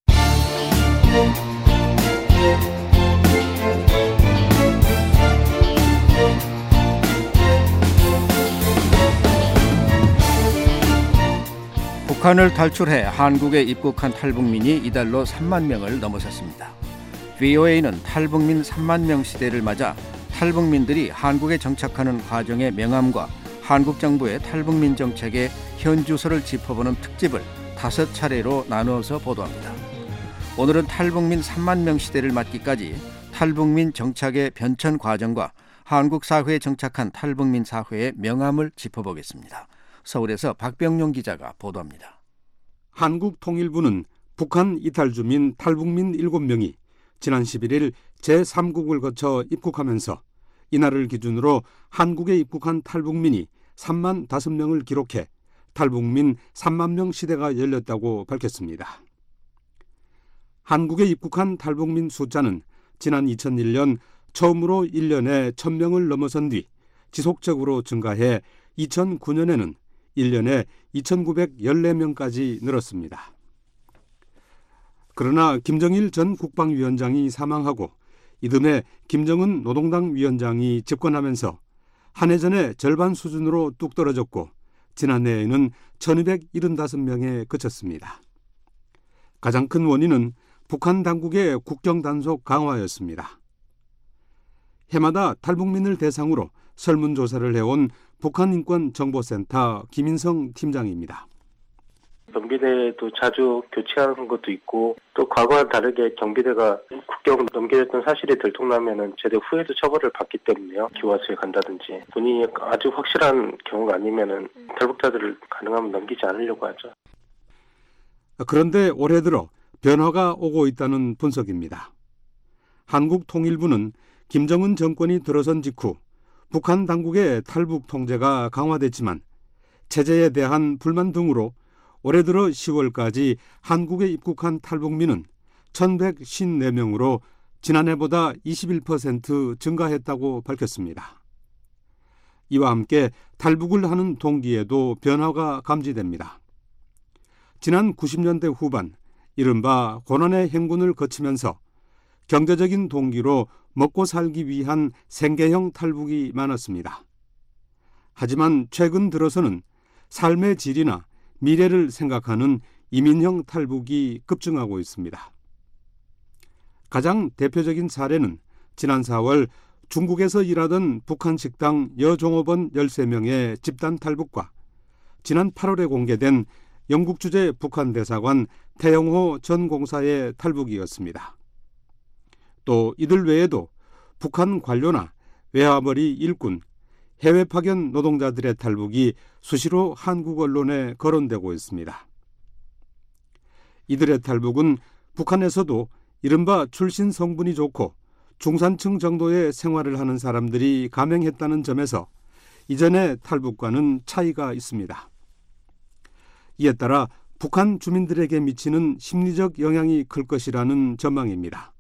북한을 탈출해 한국에 입국한 탈북민이 이달로 3만 명을 넘어섰습니다. VOA는 탈북민 3만 명 시대를 맞아 탈북민들이 한국에 정착하는 과정의 명암과 한국 정부의 탈북민 정책의 현주소를 짚어보는 특집을 5차례로 나누어서 보도합니다. 오늘은 탈북민 3만 명 시대를 맞기까지 탈북민 정착의 변천 과정과 한국 사회에 정착한 탈북민 사회의 명암을 짚어보겠습니다. 서울에서 박병용 기자가 보도합니다. 한국통일부는 북한 이탈 주민 탈북민 7명이 지난 11일 제3국을 거쳐 입국하면서 이날을 기준으로 한국에 입국한 탈북민이 3만 5명을 기록해 탈북민 3만 명 시대가 열렸다고 밝혔습니다. 한국에 입국한 탈북민 숫자는 지난 2001년 처음으로 1년에 1000명을 넘어선 뒤 지속적으로 증가해 2009년에는 1년에 2914명까지 늘었습니다. 그러나 김정일 전 국방위원장이 사망하고 이듬해 김정은 노동당 위원장이 집권하면서 한 해 전에 절반 수준으로 뚝 떨어졌고 지난해에는 1275명에 그쳤습니다. 가장 큰 원인은 북한 당국의 국경 단속 강화였습니다. 해마다 탈북민을 대상으로 설문조사를 해온 북한인권정보센터 김인성 팀장입니다. 경비대도 자주 교체하는 것도 있고 또 과거와 다르게 경비대가 국경을 넘겨졌던 사실이 들통나면은 제대 후에도 처벌을 받기 때문에요. 기와수에 간다든지 본인이 아주 확실한 경우가 아니면은 탈북자들을 가능하면 넘기지 않으려고 하죠. 그런데 올해 들어 변화가 오고 있다는 분석입니다. 한국통일부는 김정은 정권이 들어선 직후 북한 당국의 탈북 통제가 강화됐지만 체제에 대한 불만 등으로 올해 들어 10월까지 한국에 입국한 탈북민은 1154명으로 지난해보다 21% 증가했다고 밝혔습니다. 이와 함께 탈북을 하는 동기에도 변화가 감지됩니다. 지난 90년대 후반 이른바 고난의 행군을 거치면서 경제적인 동기로 먹고 살기 위한 생계형 탈북이 많았습니다. 하지만 최근 들어서는 삶의 질이나 미래를 생각하는 이민형 탈북이 급증하고 있습니다. 가장 대표적인 사례는 지난 4월 중국에서 일하던 북한 식당 여종업원 13명의 집단 탈북과 지난 8월에 공개된 영국 주재 북한 대사관 태영호 전 공사의 탈북이었습니다. 또 이들 외에도 북한 관료나 외화벌이 일꾼, 해외 파견 노동자들의 탈북이 수시로 한국 언론에 거론되고 있습니다. 이들의 탈북은 북한에서도 이른바 출신 성분이 좋고 중산층 정도의 생활을 하는 사람들이 감행했다는 점에서 이전의 탈북과는 차이가 있습니다. 이에 따라 북한 주민들에게 미치는 심리적 영향이 클 것이라는 전망입니다.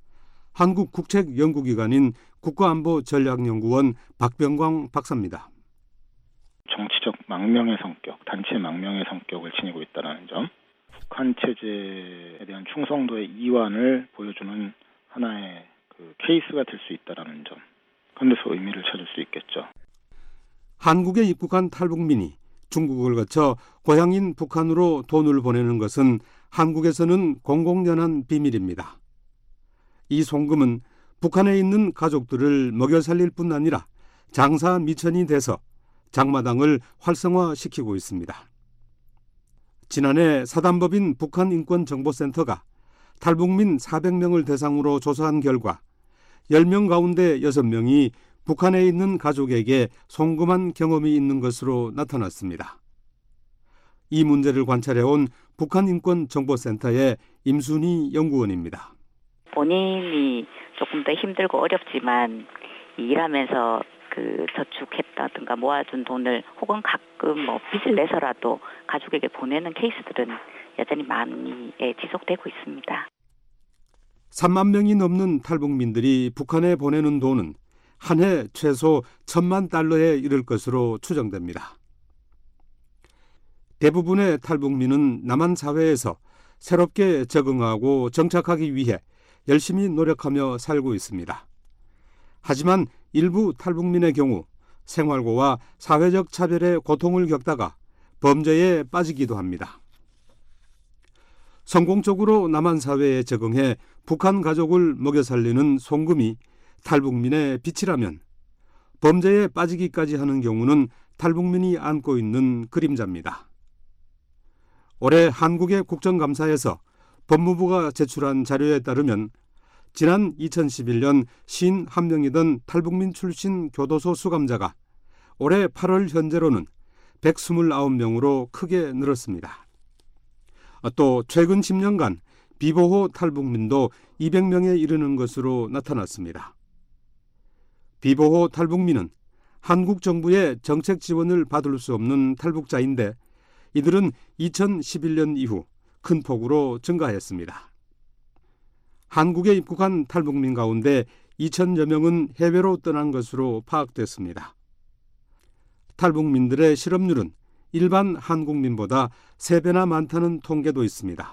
한국국책연구기관인 국가안보전략연구원 박병광 박사입니다. 정치적 망명의 성격, 단체 망명의 성격을 지니고 있다는 점, 북한 체제에 대한 충성도의 이완을 보여주는 하나의 케이스가 될 수 있다는 점, 그런 데서 의미를 찾을 수 있겠죠. 한국에 입국한 탈북민이 중국을 거쳐 고향인 북한으로 돈을 보내는 것은 한국에서는 공공연한 비밀입니다. 이 송금은 북한에 있는 가족들을 먹여 살릴 뿐 아니라 장사 미천이 돼서 장마당을 활성화시키고 있습니다. 지난해 사단법인 북한인권정보센터가 탈북민 400명을 대상으로 조사한 결과 10명 가운데 6명이 북한에 있는 가족에게 송금한 경험이 있는 것으로 나타났습니다. 이 문제를 관찰해온 북한인권정보센터의 임순희 연구원입니다. 본인이 조금 더 힘들고 어렵지만 일하면서 저축했다든가 모아둔 돈을 혹은 가끔 빚을 내서라도 가족에게 보내는 케이스들은 여전히 많이 지속되고 있습니다. 3만 명이 넘는 탈북민들이 북한에 보내는 돈은 한 해 최소 1,000만 달러에 이를 것으로 추정됩니다. 대부분의 탈북민은 남한 사회에서 새롭게 적응하고 정착하기 위해 열심히 노력하며 살고 있습니다. 하지만 일부 탈북민의 경우 생활고와 사회적 차별의 고통을 겪다가 범죄에 빠지기도 합니다. 성공적으로 남한 사회에 적응해 북한 가족을 먹여 살리는 송금이 탈북민의 빛이라면 범죄에 빠지기까지 하는 경우는 탈북민이 안고 있는 그림자입니다. 올해 한국의 국정감사에서 법무부가 제출한 자료에 따르면 지난 2011년 51명이던 탈북민 출신 교도소 수감자가 올해 8월 현재로는 129명으로 크게 늘었습니다. 또 최근 10년간 비보호 탈북민도 200명에 이르는 것으로 나타났습니다. 비보호 탈북민은 한국 정부의 정책 지원을 받을 수 없는 탈북자인데 이들은 2011년 이후 큰 폭으로 증가했습니다. 한국에 입국한 탈북민 가운데 2,000여 명은 해외로 떠난 것으로 파악됐습니다. 탈북민들의 실업률은 일반 한국민보다 3배나 많다는 통계도 있습니다.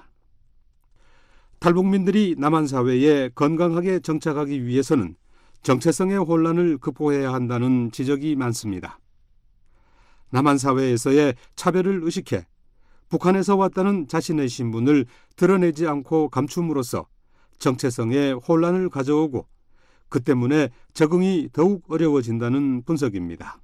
탈북민들이 남한 사회에 건강하게 정착하기 위해서는 정체성의 혼란을 극복해야 한다는 지적이 많습니다. 남한 사회에서의 차별을 의식해 북한에서 왔다는 자신의 신분을 드러내지 않고 감춤으로써 정체성에 혼란을 가져오고 그 때문에 적응이 더욱 어려워진다는 분석입니다.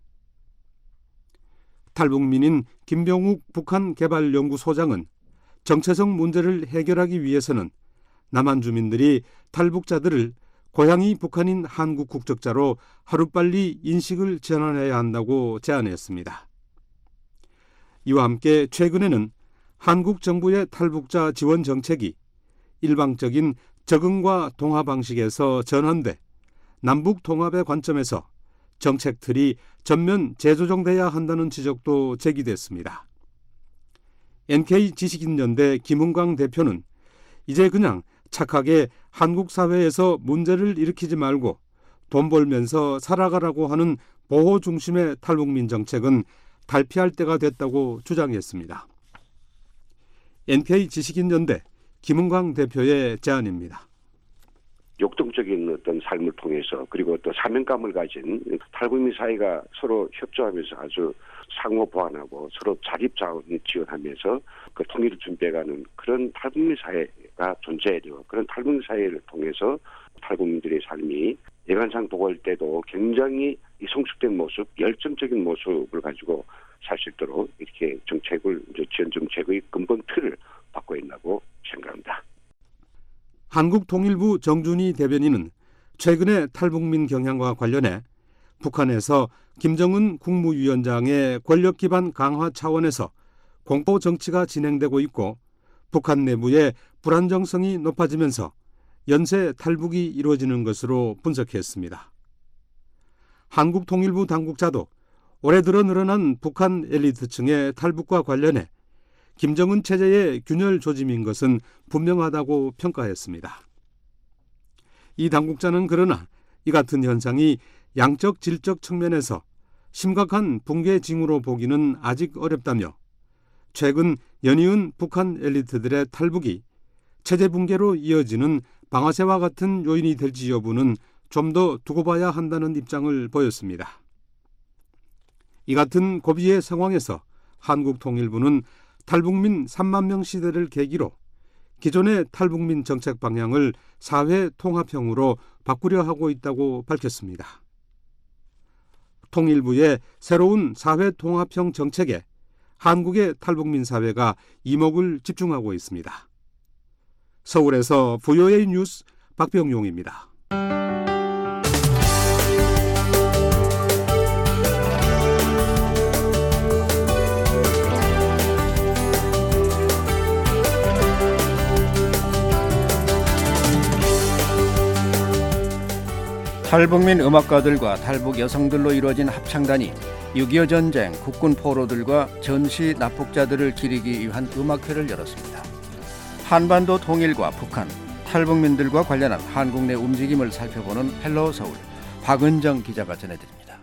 탈북민인 김병욱 북한개발연구소장은 정체성 문제를 해결하기 위해서는 남한 주민들이 탈북자들을 고향이 북한인 한국 국적자로 하루빨리 인식을 전환해야 한다고 제안했습니다. 이와 함께 최근에는 한국 정부의 탈북자 지원 정책이 일방적인 적응과 동화 방식에서 전환돼 남북 통합의 관점에서 정책 틀이 전면 재조정돼야 한다는 지적도 제기됐습니다. NK지식인연대 김은광 대표는 이제 그냥 착하게 한국 사회에서 문제를 일으키지 말고 돈 벌면서 살아가라고 하는 보호 중심의 탈북민 정책은 달피할 때가 됐다고 주장했습니다. NK지식인연대 김은광 대표의 제안입니다. 역동적인 어떤 삶을 통해서 그리고 또 사명감을 가진 탈북민 사회가 서로 협조하면서 아주 상호 보완하고 서로 자립자원 지원하면서 그 통일을 준비해가는 그런 탈북민 사회가 존재해야 되고 그런 탈북민 사회를 통해서 탈북민들의 삶이 예관상 보고할 때도 굉장히 이 성숙된 모습, 열정적인 모습을 가지고 살 수 있도록 이렇게 정책을 지원 정책의 근본 틀을 바꿔야 한다고 생각합니다. 한국통일부 정준희 대변인은 최근에 탈북민 경향과 관련해 북한에서 김정은 국무위원장의 권력 기반 강화 차원에서 공포 정치가 진행되고 있고 북한 내부의 불안정성이 높아지면서 연쇄 탈북이 이루어지는 것으로 분석했습니다. 한국통일부 당국자도 올해 들어 늘어난 북한 엘리트층의 탈북과 관련해 김정은 체제의 균열 조짐인 것은 분명하다고 평가했습니다. 이 당국자는 그러나 이 같은 현상이 양적 질적 측면에서 심각한 붕괴 징후로 보기는 아직 어렵다며 최근 연이은 북한 엘리트들의 탈북이 체제 붕괴로 이어지는 방아쇠와 같은 요인이 될지 여부는 좀 더 두고 봐야 한다는 입장을 보였습니다. 이 같은 고비의 상황에서 한국통일부는 탈북민 3만 명 시대를 계기로 기존의 탈북민 정책 방향을 사회 통합형으로 바꾸려 하고 있다고 밝혔습니다. 통일부의 새로운 사회 통합형 정책에 한국의 탈북민 사회가 이목을 집중하고 있습니다. 서울에서 VOA 뉴스 박병용입니다. 탈북민 음악가들과 탈북 여성들로 이루어진 합창단이 6.25 전쟁 국군 포로들과 전시 납북자들을 기리기 위한 음악회를 열었습니다. 한반도 통일과 북한, 탈북민들과 관련한 한국 내 움직임을 살펴보는 헬로 서울, 박은정 기자가 전해드립니다.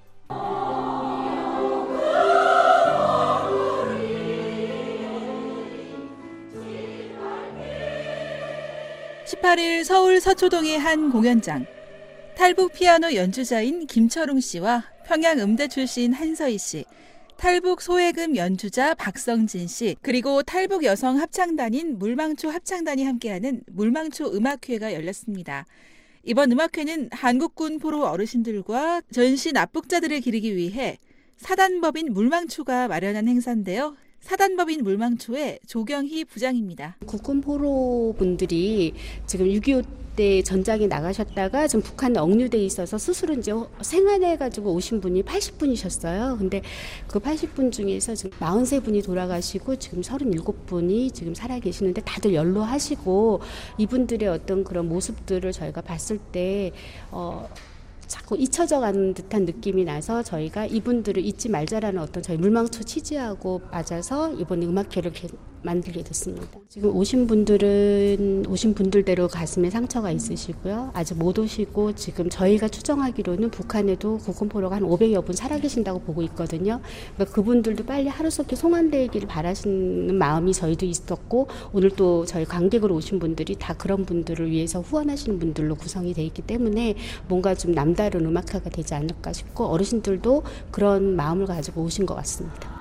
18일 서울 서초동의 한 공연장. 탈북 피아노 연주자인 김철웅 씨와 평양 음대 출신 한서희 씨, 탈북 소외금 연주자 박성진 씨, 그리고 탈북 여성 합창단인 물망초 합창단이 함께하는 물망초 음악회가 열렸습니다. 이번 음악회는 한국군 포로 어르신들과 전시 납북자들을 기리기 위해 사단법인 물망초가 마련한 행사인데요. 사단법인 물망초의 조경희 부장입니다. 국군 포로분들이 지금 6.25 때 전장에 나가셨다가 지금 북한에 억류돼 있어서 스스로 이제 생활해가지고 오신 분이 80분이셨어요. 근데 그 80분 중에서 지금 43분이 돌아가시고 지금 37분이 지금 살아계시는데 다들 연로하시고 이분들의 어떤 그런 모습들을 저희가 봤을 때 자꾸 잊혀져 가는 듯한 느낌이 나서 저희가 이분들을 잊지 말자라는 어떤 저희 물망초 취지하고 맞아서 이번에 음악회를 만들게 됐습니다. 지금 오신 분들은 오신 분들대로 가슴에 상처가 있으시고요. 아직 못 오시고 지금 저희가 추정하기로는 북한에도 국군포로가 한 500여 분 살아계신다고 보고 있거든요. 그러니까 그분들도 빨리 하루속히 송환되기를 바라시는 마음이 저희도 있었고 오늘 또 저희 관객으로 오신 분들이 다 그런 분들을 위해서 후원하시는 분들로 구성이 돼 있기 때문에 뭔가 좀 남다른 음악회가 되지 않을까 싶고 어르신들도 그런 마음을 가지고 오신 것 같습니다.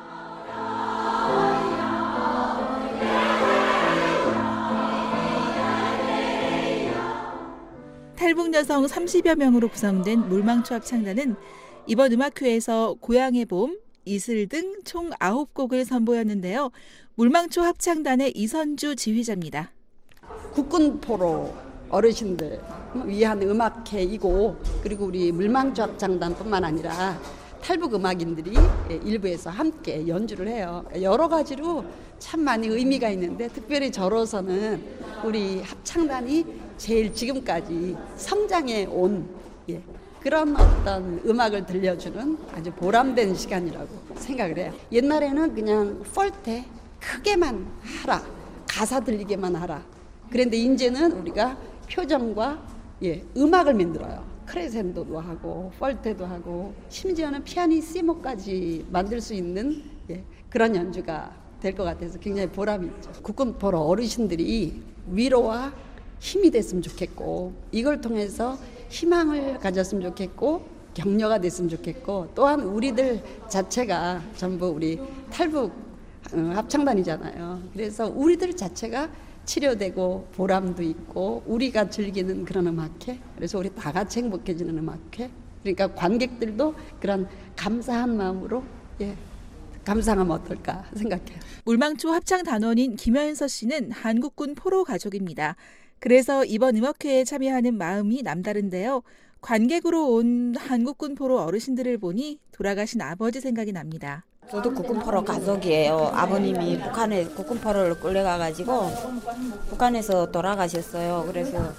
탈북 여성 30여 명으로 구성된 물망초 합창단은 이번 음악회에서 고향의 봄, 이슬 등 총 9곡을 선보였는데요. 물망초 합창단의 이선주 지휘자입니다. 국군 포로 어르신들 위한 음악회이고 그리고 우리 물망초 합창단뿐만 아니라 탈북 음악인들이 일부에서 함께 연주를 해요. 여러 가지로 참 많이 의미가 있는데 특별히 저로서는 우리 합창단이 제일 지금까지 성장해 온 그런 어떤 음악을 들려주는 아주 보람된 시간이라고 생각을 해요. 옛날에는 그냥 폴테 크게만 하라, 가사 들리게만 하라. 그런데 이제는 우리가 표정과 음악을 만들어요. 크레센도도 하고 폴테도 하고 심지어는 피아니시모까지 만들 수 있는 그런 연주가 될 것 같아서 굉장히 보람이 있죠. 국군 포로 어르신들이 위로와 힘이 됐으면 좋겠고 이걸 통해서 희망을 가졌으면 좋겠고 격려가 됐으면 좋겠고 또한 우리들 자체가 전부 우리 탈북 합창단이잖아요. 그래서 우리들 자체가 치료되고 보람도 있고 우리가 즐기는 그런 음악회, 그래서 우리 다 같이 행복해지는 음악회, 그러니까 관객들도 그런 감사한 마음으로 감상하면 어떨까 생각해요. 물망초 합창단원인 김현서 씨는 한국군 포로 가족입니다. 그래서 이번 음악회에 참여하는 마음이 남다른데요. 관객으로 온 한국군 포로 어르신들을 보니 돌아가신 아버지 생각이 납니다. 저도 국군포로 가족이에요. 아버님이 북한에 국군포로를 끌려가가지고 북한에서 돌아가셨어요. 그래서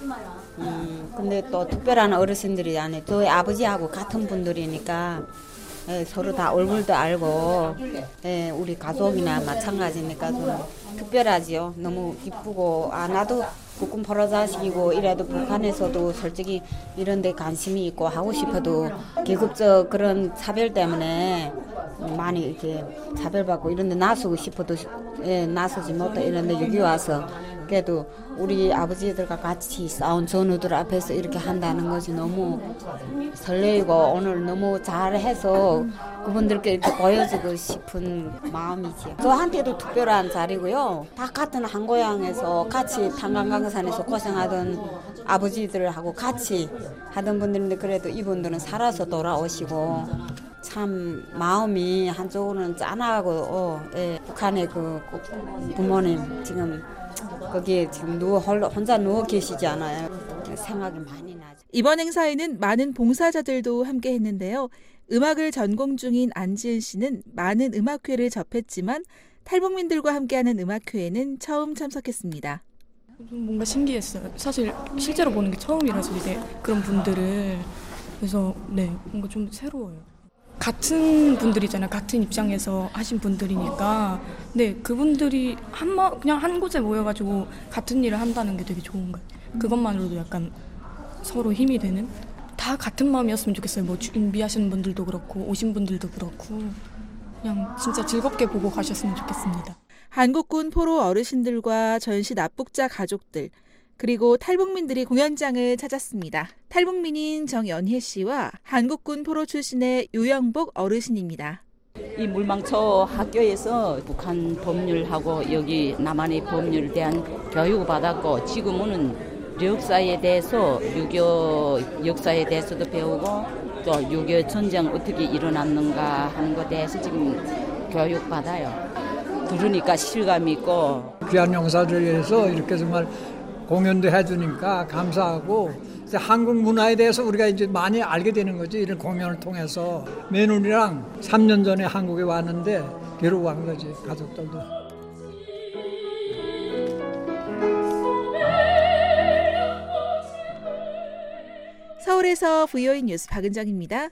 근데 또 특별한 어르신들이 아니에요. 저희 아버지하고 같은 분들이니까 서로 다 얼굴도 알고 우리 가족이나 마찬가지니까 좀 특별하지요. 너무 기쁘고 나도 국군포로 자식이고 이래도 북한에서도 솔직히 이런 데 관심이 있고 하고 싶어도 계급적 그런 차별 때문에 많이 이렇게 차별받고 이런 데 나서고 싶어도 나서지 못해 이런 데 여기 와서 그래도 우리 아버지들과 같이 싸운 전우들 앞에서 이렇게 한다는 것이 너무 설레이고 오늘 너무 잘해서 그분들께 이렇게 보여주고 싶은 마음이지요. 저한테도 특별한 자리고요. 다 같은 한 고향에서 같이 탄광강산에서 고생하던 아버지들하고 같이 하던 분들인데 그래도 이분들은 살아서 돌아오시고 참 마음이 한쪽으로는 짠하고 북한의 그 부모님 지금 거기에 지금 혼자 누워 계시지 않아요. 생각이 많이 나죠. 이번 행사에는 많은 봉사자들도 함께 했는데요. 음악을 전공 중인 안지은 씨는 많은 음악회를 접했지만 탈북민들과 함께하는 음악회에는 처음 참석했습니다. 뭔가 신기했어요. 사실 실제로 보는 게 처음이라서 이제 그런 분들을 그래서 뭔가 좀 새로워요. 같은 분들이잖아요. 같은 입장에서 하신 분들이니까 그분들이 그냥 한 곳에 모여가지고 같은 일을 한다는 게 되게 좋은 것 같아요. 그것만으로도 약간 서로 힘이 되는 다 같은 마음이었으면 좋겠어요. 뭐 준비하시는 분들도 그렇고 오신 분들도 그렇고 그냥 진짜 즐겁게 보고 가셨으면 좋겠습니다. 한국군 포로 어르신들과 전시 납북자 가족들 그리고 탈북민들이 공연장을 찾았습니다. 탈북민인 정연혜 씨와 한국군 포로 출신의 유영복 어르신입니다. 이 물망초 학교에서 북한 법률하고 여기 남한의 법률에 대한 교육을 받았고 지금은 역사에 대해서 6.25 역사에 대해서도 배우고 또 6.25 전쟁 어떻게 일어났는가 하는 것에 대해서 지금 교육받아요. 들으니까 실감이 있고 귀한 영사를 위해서 이렇게 정말 공연도 해주니까 감사하고 한국 문화에 대해서 우리가 이제 많이 알게 되는 거지. 이런 공연을 통해서 며느리랑 3년 전에 한국에 왔는데 데리고 간 거지 가족들도. 서울에서 VOA 뉴스 박은정입니다.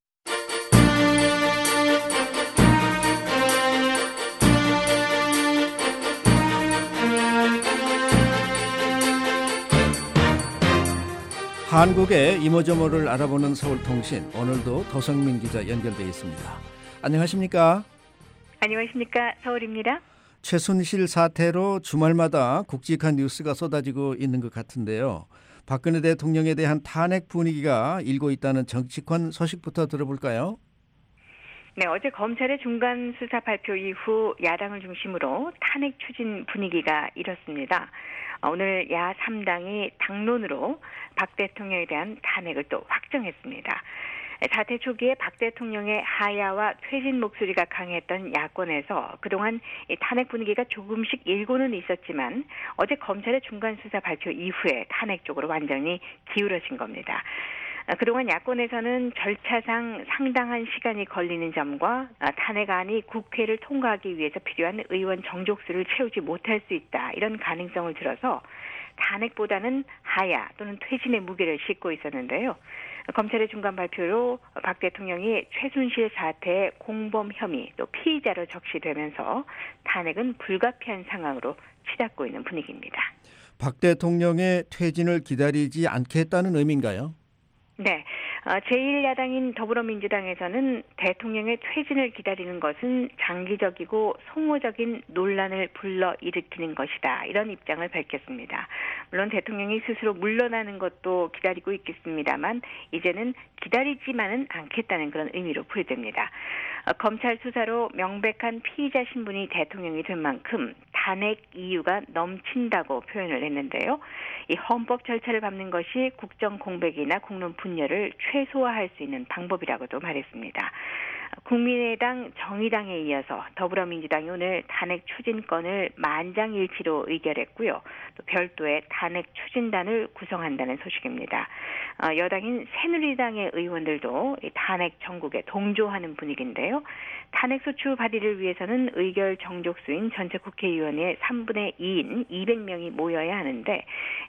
한국의 이모저모를 알아보는 서울통신, 오늘도 도성민 기자 연결되어 있습니다. 안녕하십니까? 안녕하십니까? 서울입니다. 최순실 사태로 주말마다 굵직한 뉴스가 쏟아지고 있는 것 같은데요. 박근혜 대통령에 대한 탄핵 분위기가 일고 있다는 정치권 소식부터 들어볼까요? 네, 어제 검찰의 중간 수사 발표 이후 야당을 중심으로 탄핵 추진 분위기가 일었습니다. 오늘 야 3당이 당론으로 박 대통령에 대한 탄핵을 또 확정했습니다. 사태 초기에 박 대통령의 하야와 퇴진 목소리가 강했던 야권에서 그동안 탄핵 분위기가 조금씩 일고는 있었지만 어제 검찰의 중간 수사 발표 이후에 탄핵 쪽으로 완전히 기울어진 겁니다. 그동안 야권에서는 절차상 상당한 시간이 걸리는 점과 탄핵안이 국회를 통과하기 위해서 필요한 의원 정족수를 채우지 못할 수 있다, 이런 가능성을 들어서 탄핵보다는 하야 또는 퇴진의 무게를 싣고 있었는데요. 검찰의 중간 발표로 박 대통령이 최순실 사태의 공범 혐의 또 피의자로 적시되면서 탄핵은 불가피한 상황으로 치닫고 있는 분위기입니다. 박 대통령의 퇴진을 기다리지 않겠다는 의미인가요? 네. 제1야당인 더불어민주당에서는 대통령의 퇴진을 기다리는 것은 장기적이고 소모적인 논란을 불러일으키는 것이다. 이런 입장을 밝혔습니다. 물론 대통령이 스스로 물러나는 것도 기다리고 있겠습니다만 이제는 기다리지만은 않겠다는 그런 의미로 풀이됩니다. 검찰 수사로 명백한 피의자 신분이 대통령이 된 만큼 탄핵 이유가 넘친다고 표현을 했는데요. 이 헌법 절차를 밟는 것이 국정 공백이나 국론 분열을 최소화할 수 있는 방법이라고도 말했습니다. 국민의당, 정의당에 이어서 더불어민주당이 오늘 탄핵 추진건을 만장일치로 의결했고요. 또 별도의 탄핵 추진단을 구성한다는 소식입니다. 여당인 새누리당의 의원들도 이 탄핵 정국에 동조하는 분위기인데요. 탄핵소추 발의를 위해서는 의결 정족수인 전체 국회의원의 3분의 2인 200명이 모여야 하는데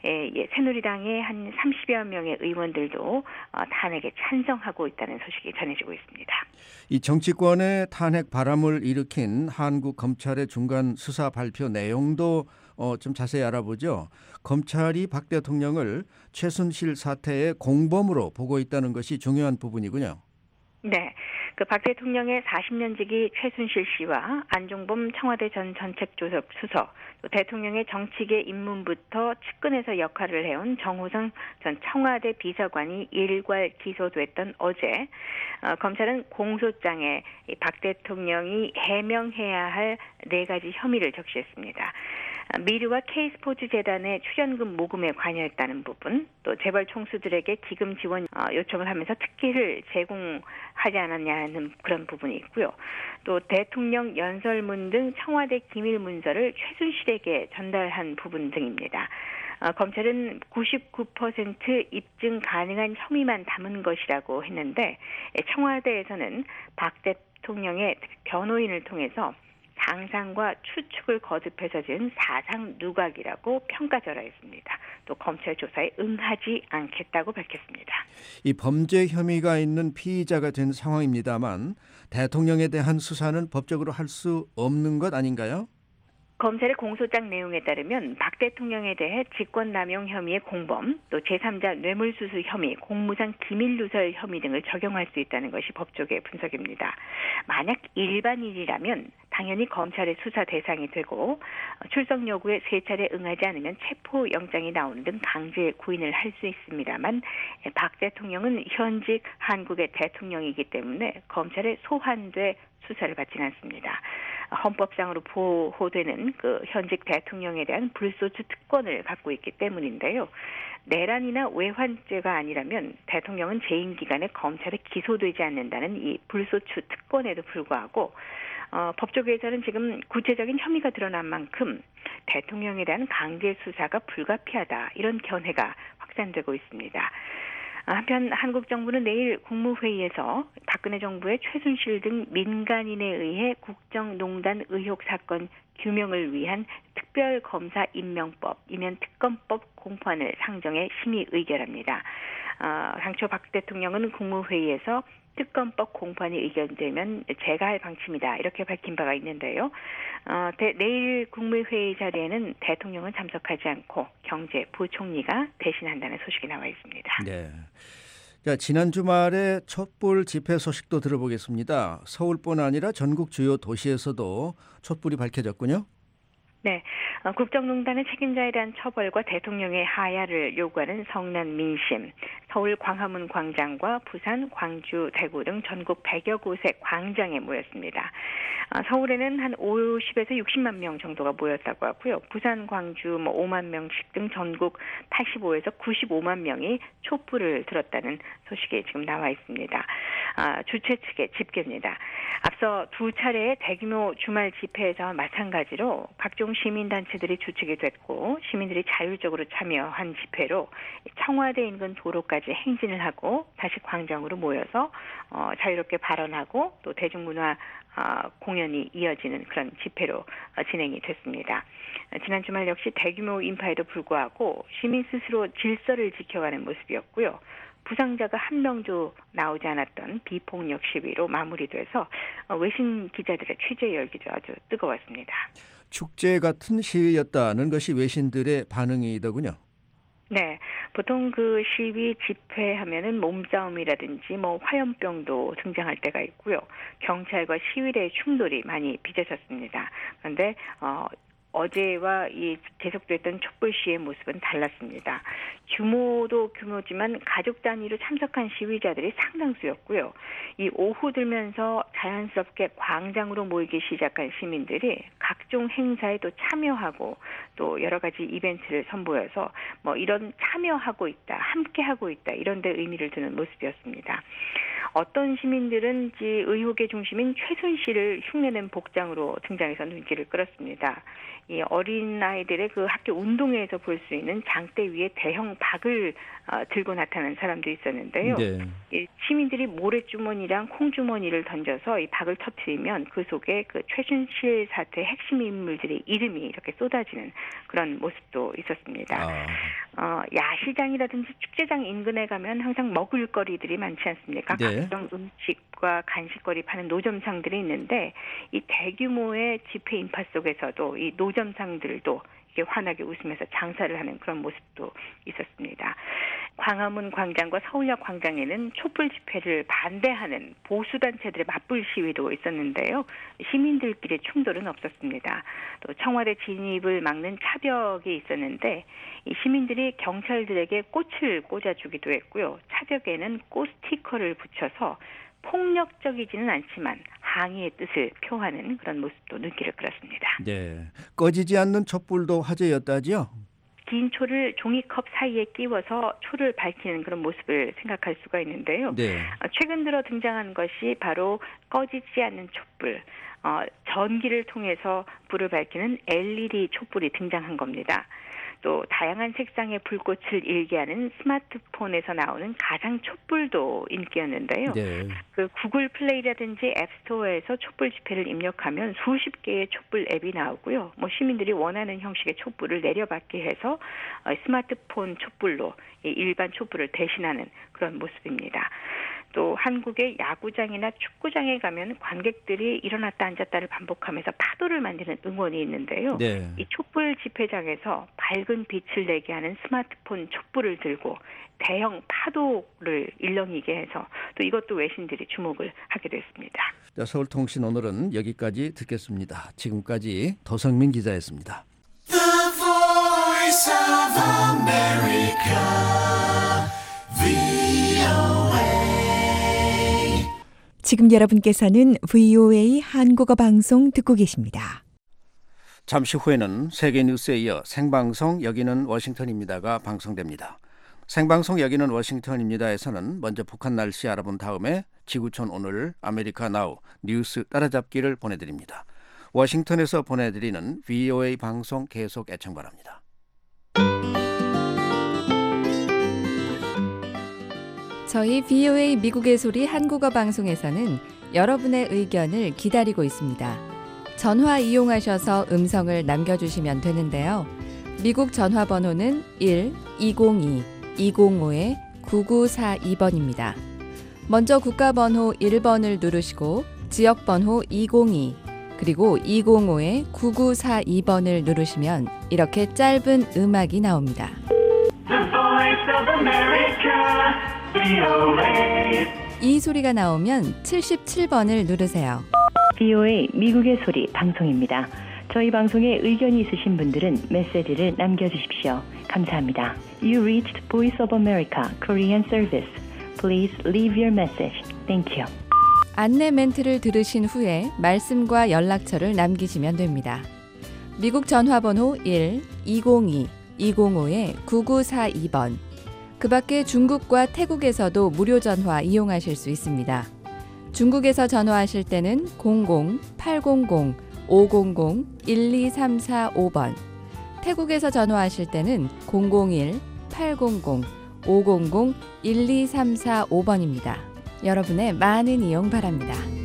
새누리당의 한 30여 명의 의원들도 탄핵에 찬성하고 있다는 소식이 전해지고 있습니다. 이 정치권의 탄핵 바람을 일으킨 한국 검찰의 중간 수사 발표 내용도 좀 자세히 알아보죠. 검찰이 박 대통령을 최순실 사태의 공범으로 보고 있다는 것이 중요한 부분이군요. 네. 박 대통령의 40년 지기 최순실 씨와 안종범 청와대 전 정책수석, 또 대통령의 정치계 입문부터 측근에서 역할을 해온 정호성 전 청와대 비서관이 일괄 기소됐던 어제 검찰은 공소장에 박 대통령이 해명해야 할 4가지 혐의를 적시했습니다. 미르와 K스포츠재단의 출연금 모금에 관여했다는 부분, 또 재벌 총수들에게 기금 지원 요청을 하면서 특기를 제공하지 않았냐는 그런 부분이 있고요. 또 대통령 연설문 등 청와대 기밀 문서를 최순실에게 전달한 부분 등입니다. 검찰은 99% 입증 가능한 혐의만 담은 것이라고 했는데 청와대에서는 박 대통령의 변호인을 통해서 상상과 추측을 거듭해서 지은 사상 누각이라고 평가절하했습니다. 또 검찰 조사에 응하지 않겠다고 밝혔습니다. 이 범죄 혐의가 있는 피의자가 된 상황입니다만 대통령에 대한 수사는 법적으로 할 수 없는 것 아닌가요? 검찰의 공소장 내용에 따르면 박 대통령에 대해 직권남용 혐의의 공범, 또 제3자 뇌물수수 혐의, 공무상 기밀누설 혐의 등을 적용할 수 있다는 것이 법조계 분석입니다. 만약 일반인이라면 당연히 검찰의 수사 대상이 되고 출석 요구에 3차례 응하지 않으면 체포영장이 나오는 등 강제 구인을 할 수 있습니다만 박 대통령은 현직 한국의 대통령이기 때문에 검찰에 소환돼 수사를 받지는 않습니다. 헌법상으로 보호되는 그 현직 대통령에 대한 불소추 특권을 갖고 있기 때문인데요. 내란이나 외환죄가 아니라면 대통령은 재임 기간에 검찰에 기소되지 않는다는 이 불소추 특권에도 불구하고 법조계에서는 지금 구체적인 혐의가 드러난 만큼 대통령에 대한 강제 수사가 불가피하다 이런 견해가 확산되고 있습니다. 한편 한국 정부는 내일 국무회의에서 박근혜 정부의 최순실 등 민간인에 의해 국정농단 의혹 사건 규명을 위한 특별검사 임명법, 이면 특검법 공포안을 상정해 심의 의결합니다. 당초 박 대통령은 국무회의에서 특검법 공포안이 의견되면 제가 할 방침이다 이렇게 밝힌 바가 있는데요. 내일 국무회의 자리에는 대통령은 참석하지 않고 경제부총리가 대신한다는 소식이 나와 있습니다. 네. 자, 지난 주말에 촛불 집회 소식도 들어보겠습니다. 서울뿐 아니라 전국 주요 도시에서도 촛불이 밝혀졌군요. 네, 국정농단의 책임자에 대한 처벌과 대통령의 하야를 요구하는 성난 민심, 서울 광화문 광장과 부산, 광주, 대구 등 전국 100여 곳의 광장에 모였습니다. 서울에는 한 50에서 60만 명 정도가 모였다고 하고요. 부산, 광주 5만 명씩 등 전국 85에서 95만 명이 촛불을 들었다는 소식이 지금 나와 있습니다. 주최 측의 집계입니다. 앞서 2차례의 대규모 주말 집회에서 마찬가지로 각종 시민단체들이 주축이 됐고 시민들이 자율적으로 참여한 집회로 청와대 인근 도로까지 행진을 하고 다시 광장으로 모여서 자유롭게 발언하고 또 대중문화 공연이 이어지는 그런 집회로 진행이 됐습니다. 지난 주말 역시 대규모 인파에도 불구하고 시민 스스로 질서를 지켜가는 모습이었고요. 부상자가 한 명도 나오지 않았던 비폭력 시위로 마무리돼서 외신 기자들의 취재 열기도 아주 뜨거웠습니다. 축제 같은 시위였다는 것이 외신들의 반응이더군요. 네, 보통 그 시위 집회하면은 몸싸움이라든지 뭐 화염병도 등장할 때가 있고요. 경찰과 시위대의 충돌이 많이 빚어졌습니다. 그런데 어제와 이 계속됐던 촛불 시위의 모습은 달랐습니다. 규모도 규모지만 가족 단위로 참석한 시위자들이 상당수였고요. 이 오후 들면서 자연스럽게 광장으로 모이기 시작한 시민들이 각종 행사에 또 참여하고 또 여러 가지 이벤트를 선보여서 뭐 이런 참여하고 있다, 함께하고 있다 이런 데 의미를 두는 모습이었습니다. 어떤 시민들은 의혹의 중심인 최순실을 흉내낸 복장으로 등장해서 눈길을 끌었습니다. 이 어린 아이들의 그 학교 운동회에서 볼 수 있는 장대 위에 대형 박을 들고 나타난 사람도 있었는데요. 네. 이 시민들이 모래주머니랑 콩주머니를 던져서 이 박을 터뜨리면 그 속에 그 최순실 사태의 핵심 인물들의 이름이 이렇게 쏟아지는 그런 모습도 있었습니다. 야시장이라든지 축제장 인근에 가면 항상 먹을거리들이 많지 않습니까? 네. 각종 음식과 간식거리 파는 노점상들이 있는데 이 대규모의 집회 인파 속에서도 이 노점상들도 이렇게 환하게 웃으면서 장사를 하는 그런 모습도 있었습니다. 광화문 광장과 서울역 광장에는 촛불 집회를 반대하는 보수단체들의 맞불 시위도 있었는데요. 시민들끼리 충돌은 없었습니다. 또 청와대 진입을 막는 차벽이 있었는데 이 시민들이 경찰들에게 꽃을 꽂아주기도 했고요. 차벽에는 꽃 스티커를 붙여서 폭력적이지는 않지만 항의의 뜻을 표하는 그런 모습도 눈길을 끌었습니다. 네, 꺼지지 않는 촛불도 화제였다지요? 긴 초를 종이컵 사이에 끼워서 초를 밝히는 그런 모습을 생각할 수가 있는데요. 네. 최근 들어 등장한 것이 바로 꺼지지 않는 촛불, 전기를 통해서 불을 밝히는 LED 촛불이 등장한 겁니다. 또 다양한 색상의 불꽃을 일게 하는 스마트폰에서 나오는 가상 촛불도 인기였는데요. 네. 그 구글 플레이라든지 앱스토어에서 촛불 집회를 입력하면 수십 개의 촛불 앱이 나오고요. 뭐 시민들이 원하는 형식의 촛불을 내려받게 해서 스마트폰 촛불로 일반 촛불을 대신하는 그런 모습입니다. 또 한국의 야구장이나 축구장에 가면 관객들이 일어났다 앉았다를 반복하면서 파도를 만드는 응원이 있는데요. 네. 이 촛불 집회장에서 밝은 빛을 내게 하는 스마트폰 촛불을 들고 대형 파도를 일렁이게 해서 또 이것도 외신들이 주목을 하게 됐습니다. 자, 서울통신 오늘은 여기까지 듣겠습니다. 지금까지 도성민 기자였습니다. The Voice of America, VOA. 지금 여러분께서는 VOA 한국어 방송 듣고 계십니다. 잠시 후에는 세계뉴스에 이어 생방송 여기는 워싱턴입니다가 방송됩니다. 생방송 여기는 워싱턴입니다에서는 먼저 북한 날씨 알아본 다음에 지구촌 오늘 아메리카 나우 뉴스 따라잡기를 보내드립니다. 워싱턴에서 보내드리는 VOA 방송 계속 애청 바랍니다. 저희 VOA 미국의 소리 한국어 방송에서는 여러분의 의견을 기다리고 있습니다. 전화 이용하셔서 음성을 남겨주시면 되는데요. 미국 전화번호는 1-202-205-9942번입니다. 먼저 국가번호 1번을 누르시고 지역번호 202 그리고 205-9942번을 누르시면 이렇게 짧은 음악이 나옵니다. The Voice of America, VOA. 이 소리가 나오면 77번을 누르세요. VOA 미국의 소리 방송입니다. 저희 방송에 의견이 있으신 분들은 메시지를 남겨주십시오. 감사합니다. You reached Voice of America Korean Service. Please leave your message. Thank you. 안내 멘트를 들으신 후에 말씀과 연락처를 남기시면 됩니다. 미국 전화번호 1-202-205-9942번. 그 밖에 중국과 태국에서도 무료 전화 이용하실 수 있습니다. 중국에서 전화하실 때는 00-800-500-12345번. 태국에서 전화하실 때는 001-800-500-12345번입니다. 여러분의 많은 이용 바랍니다.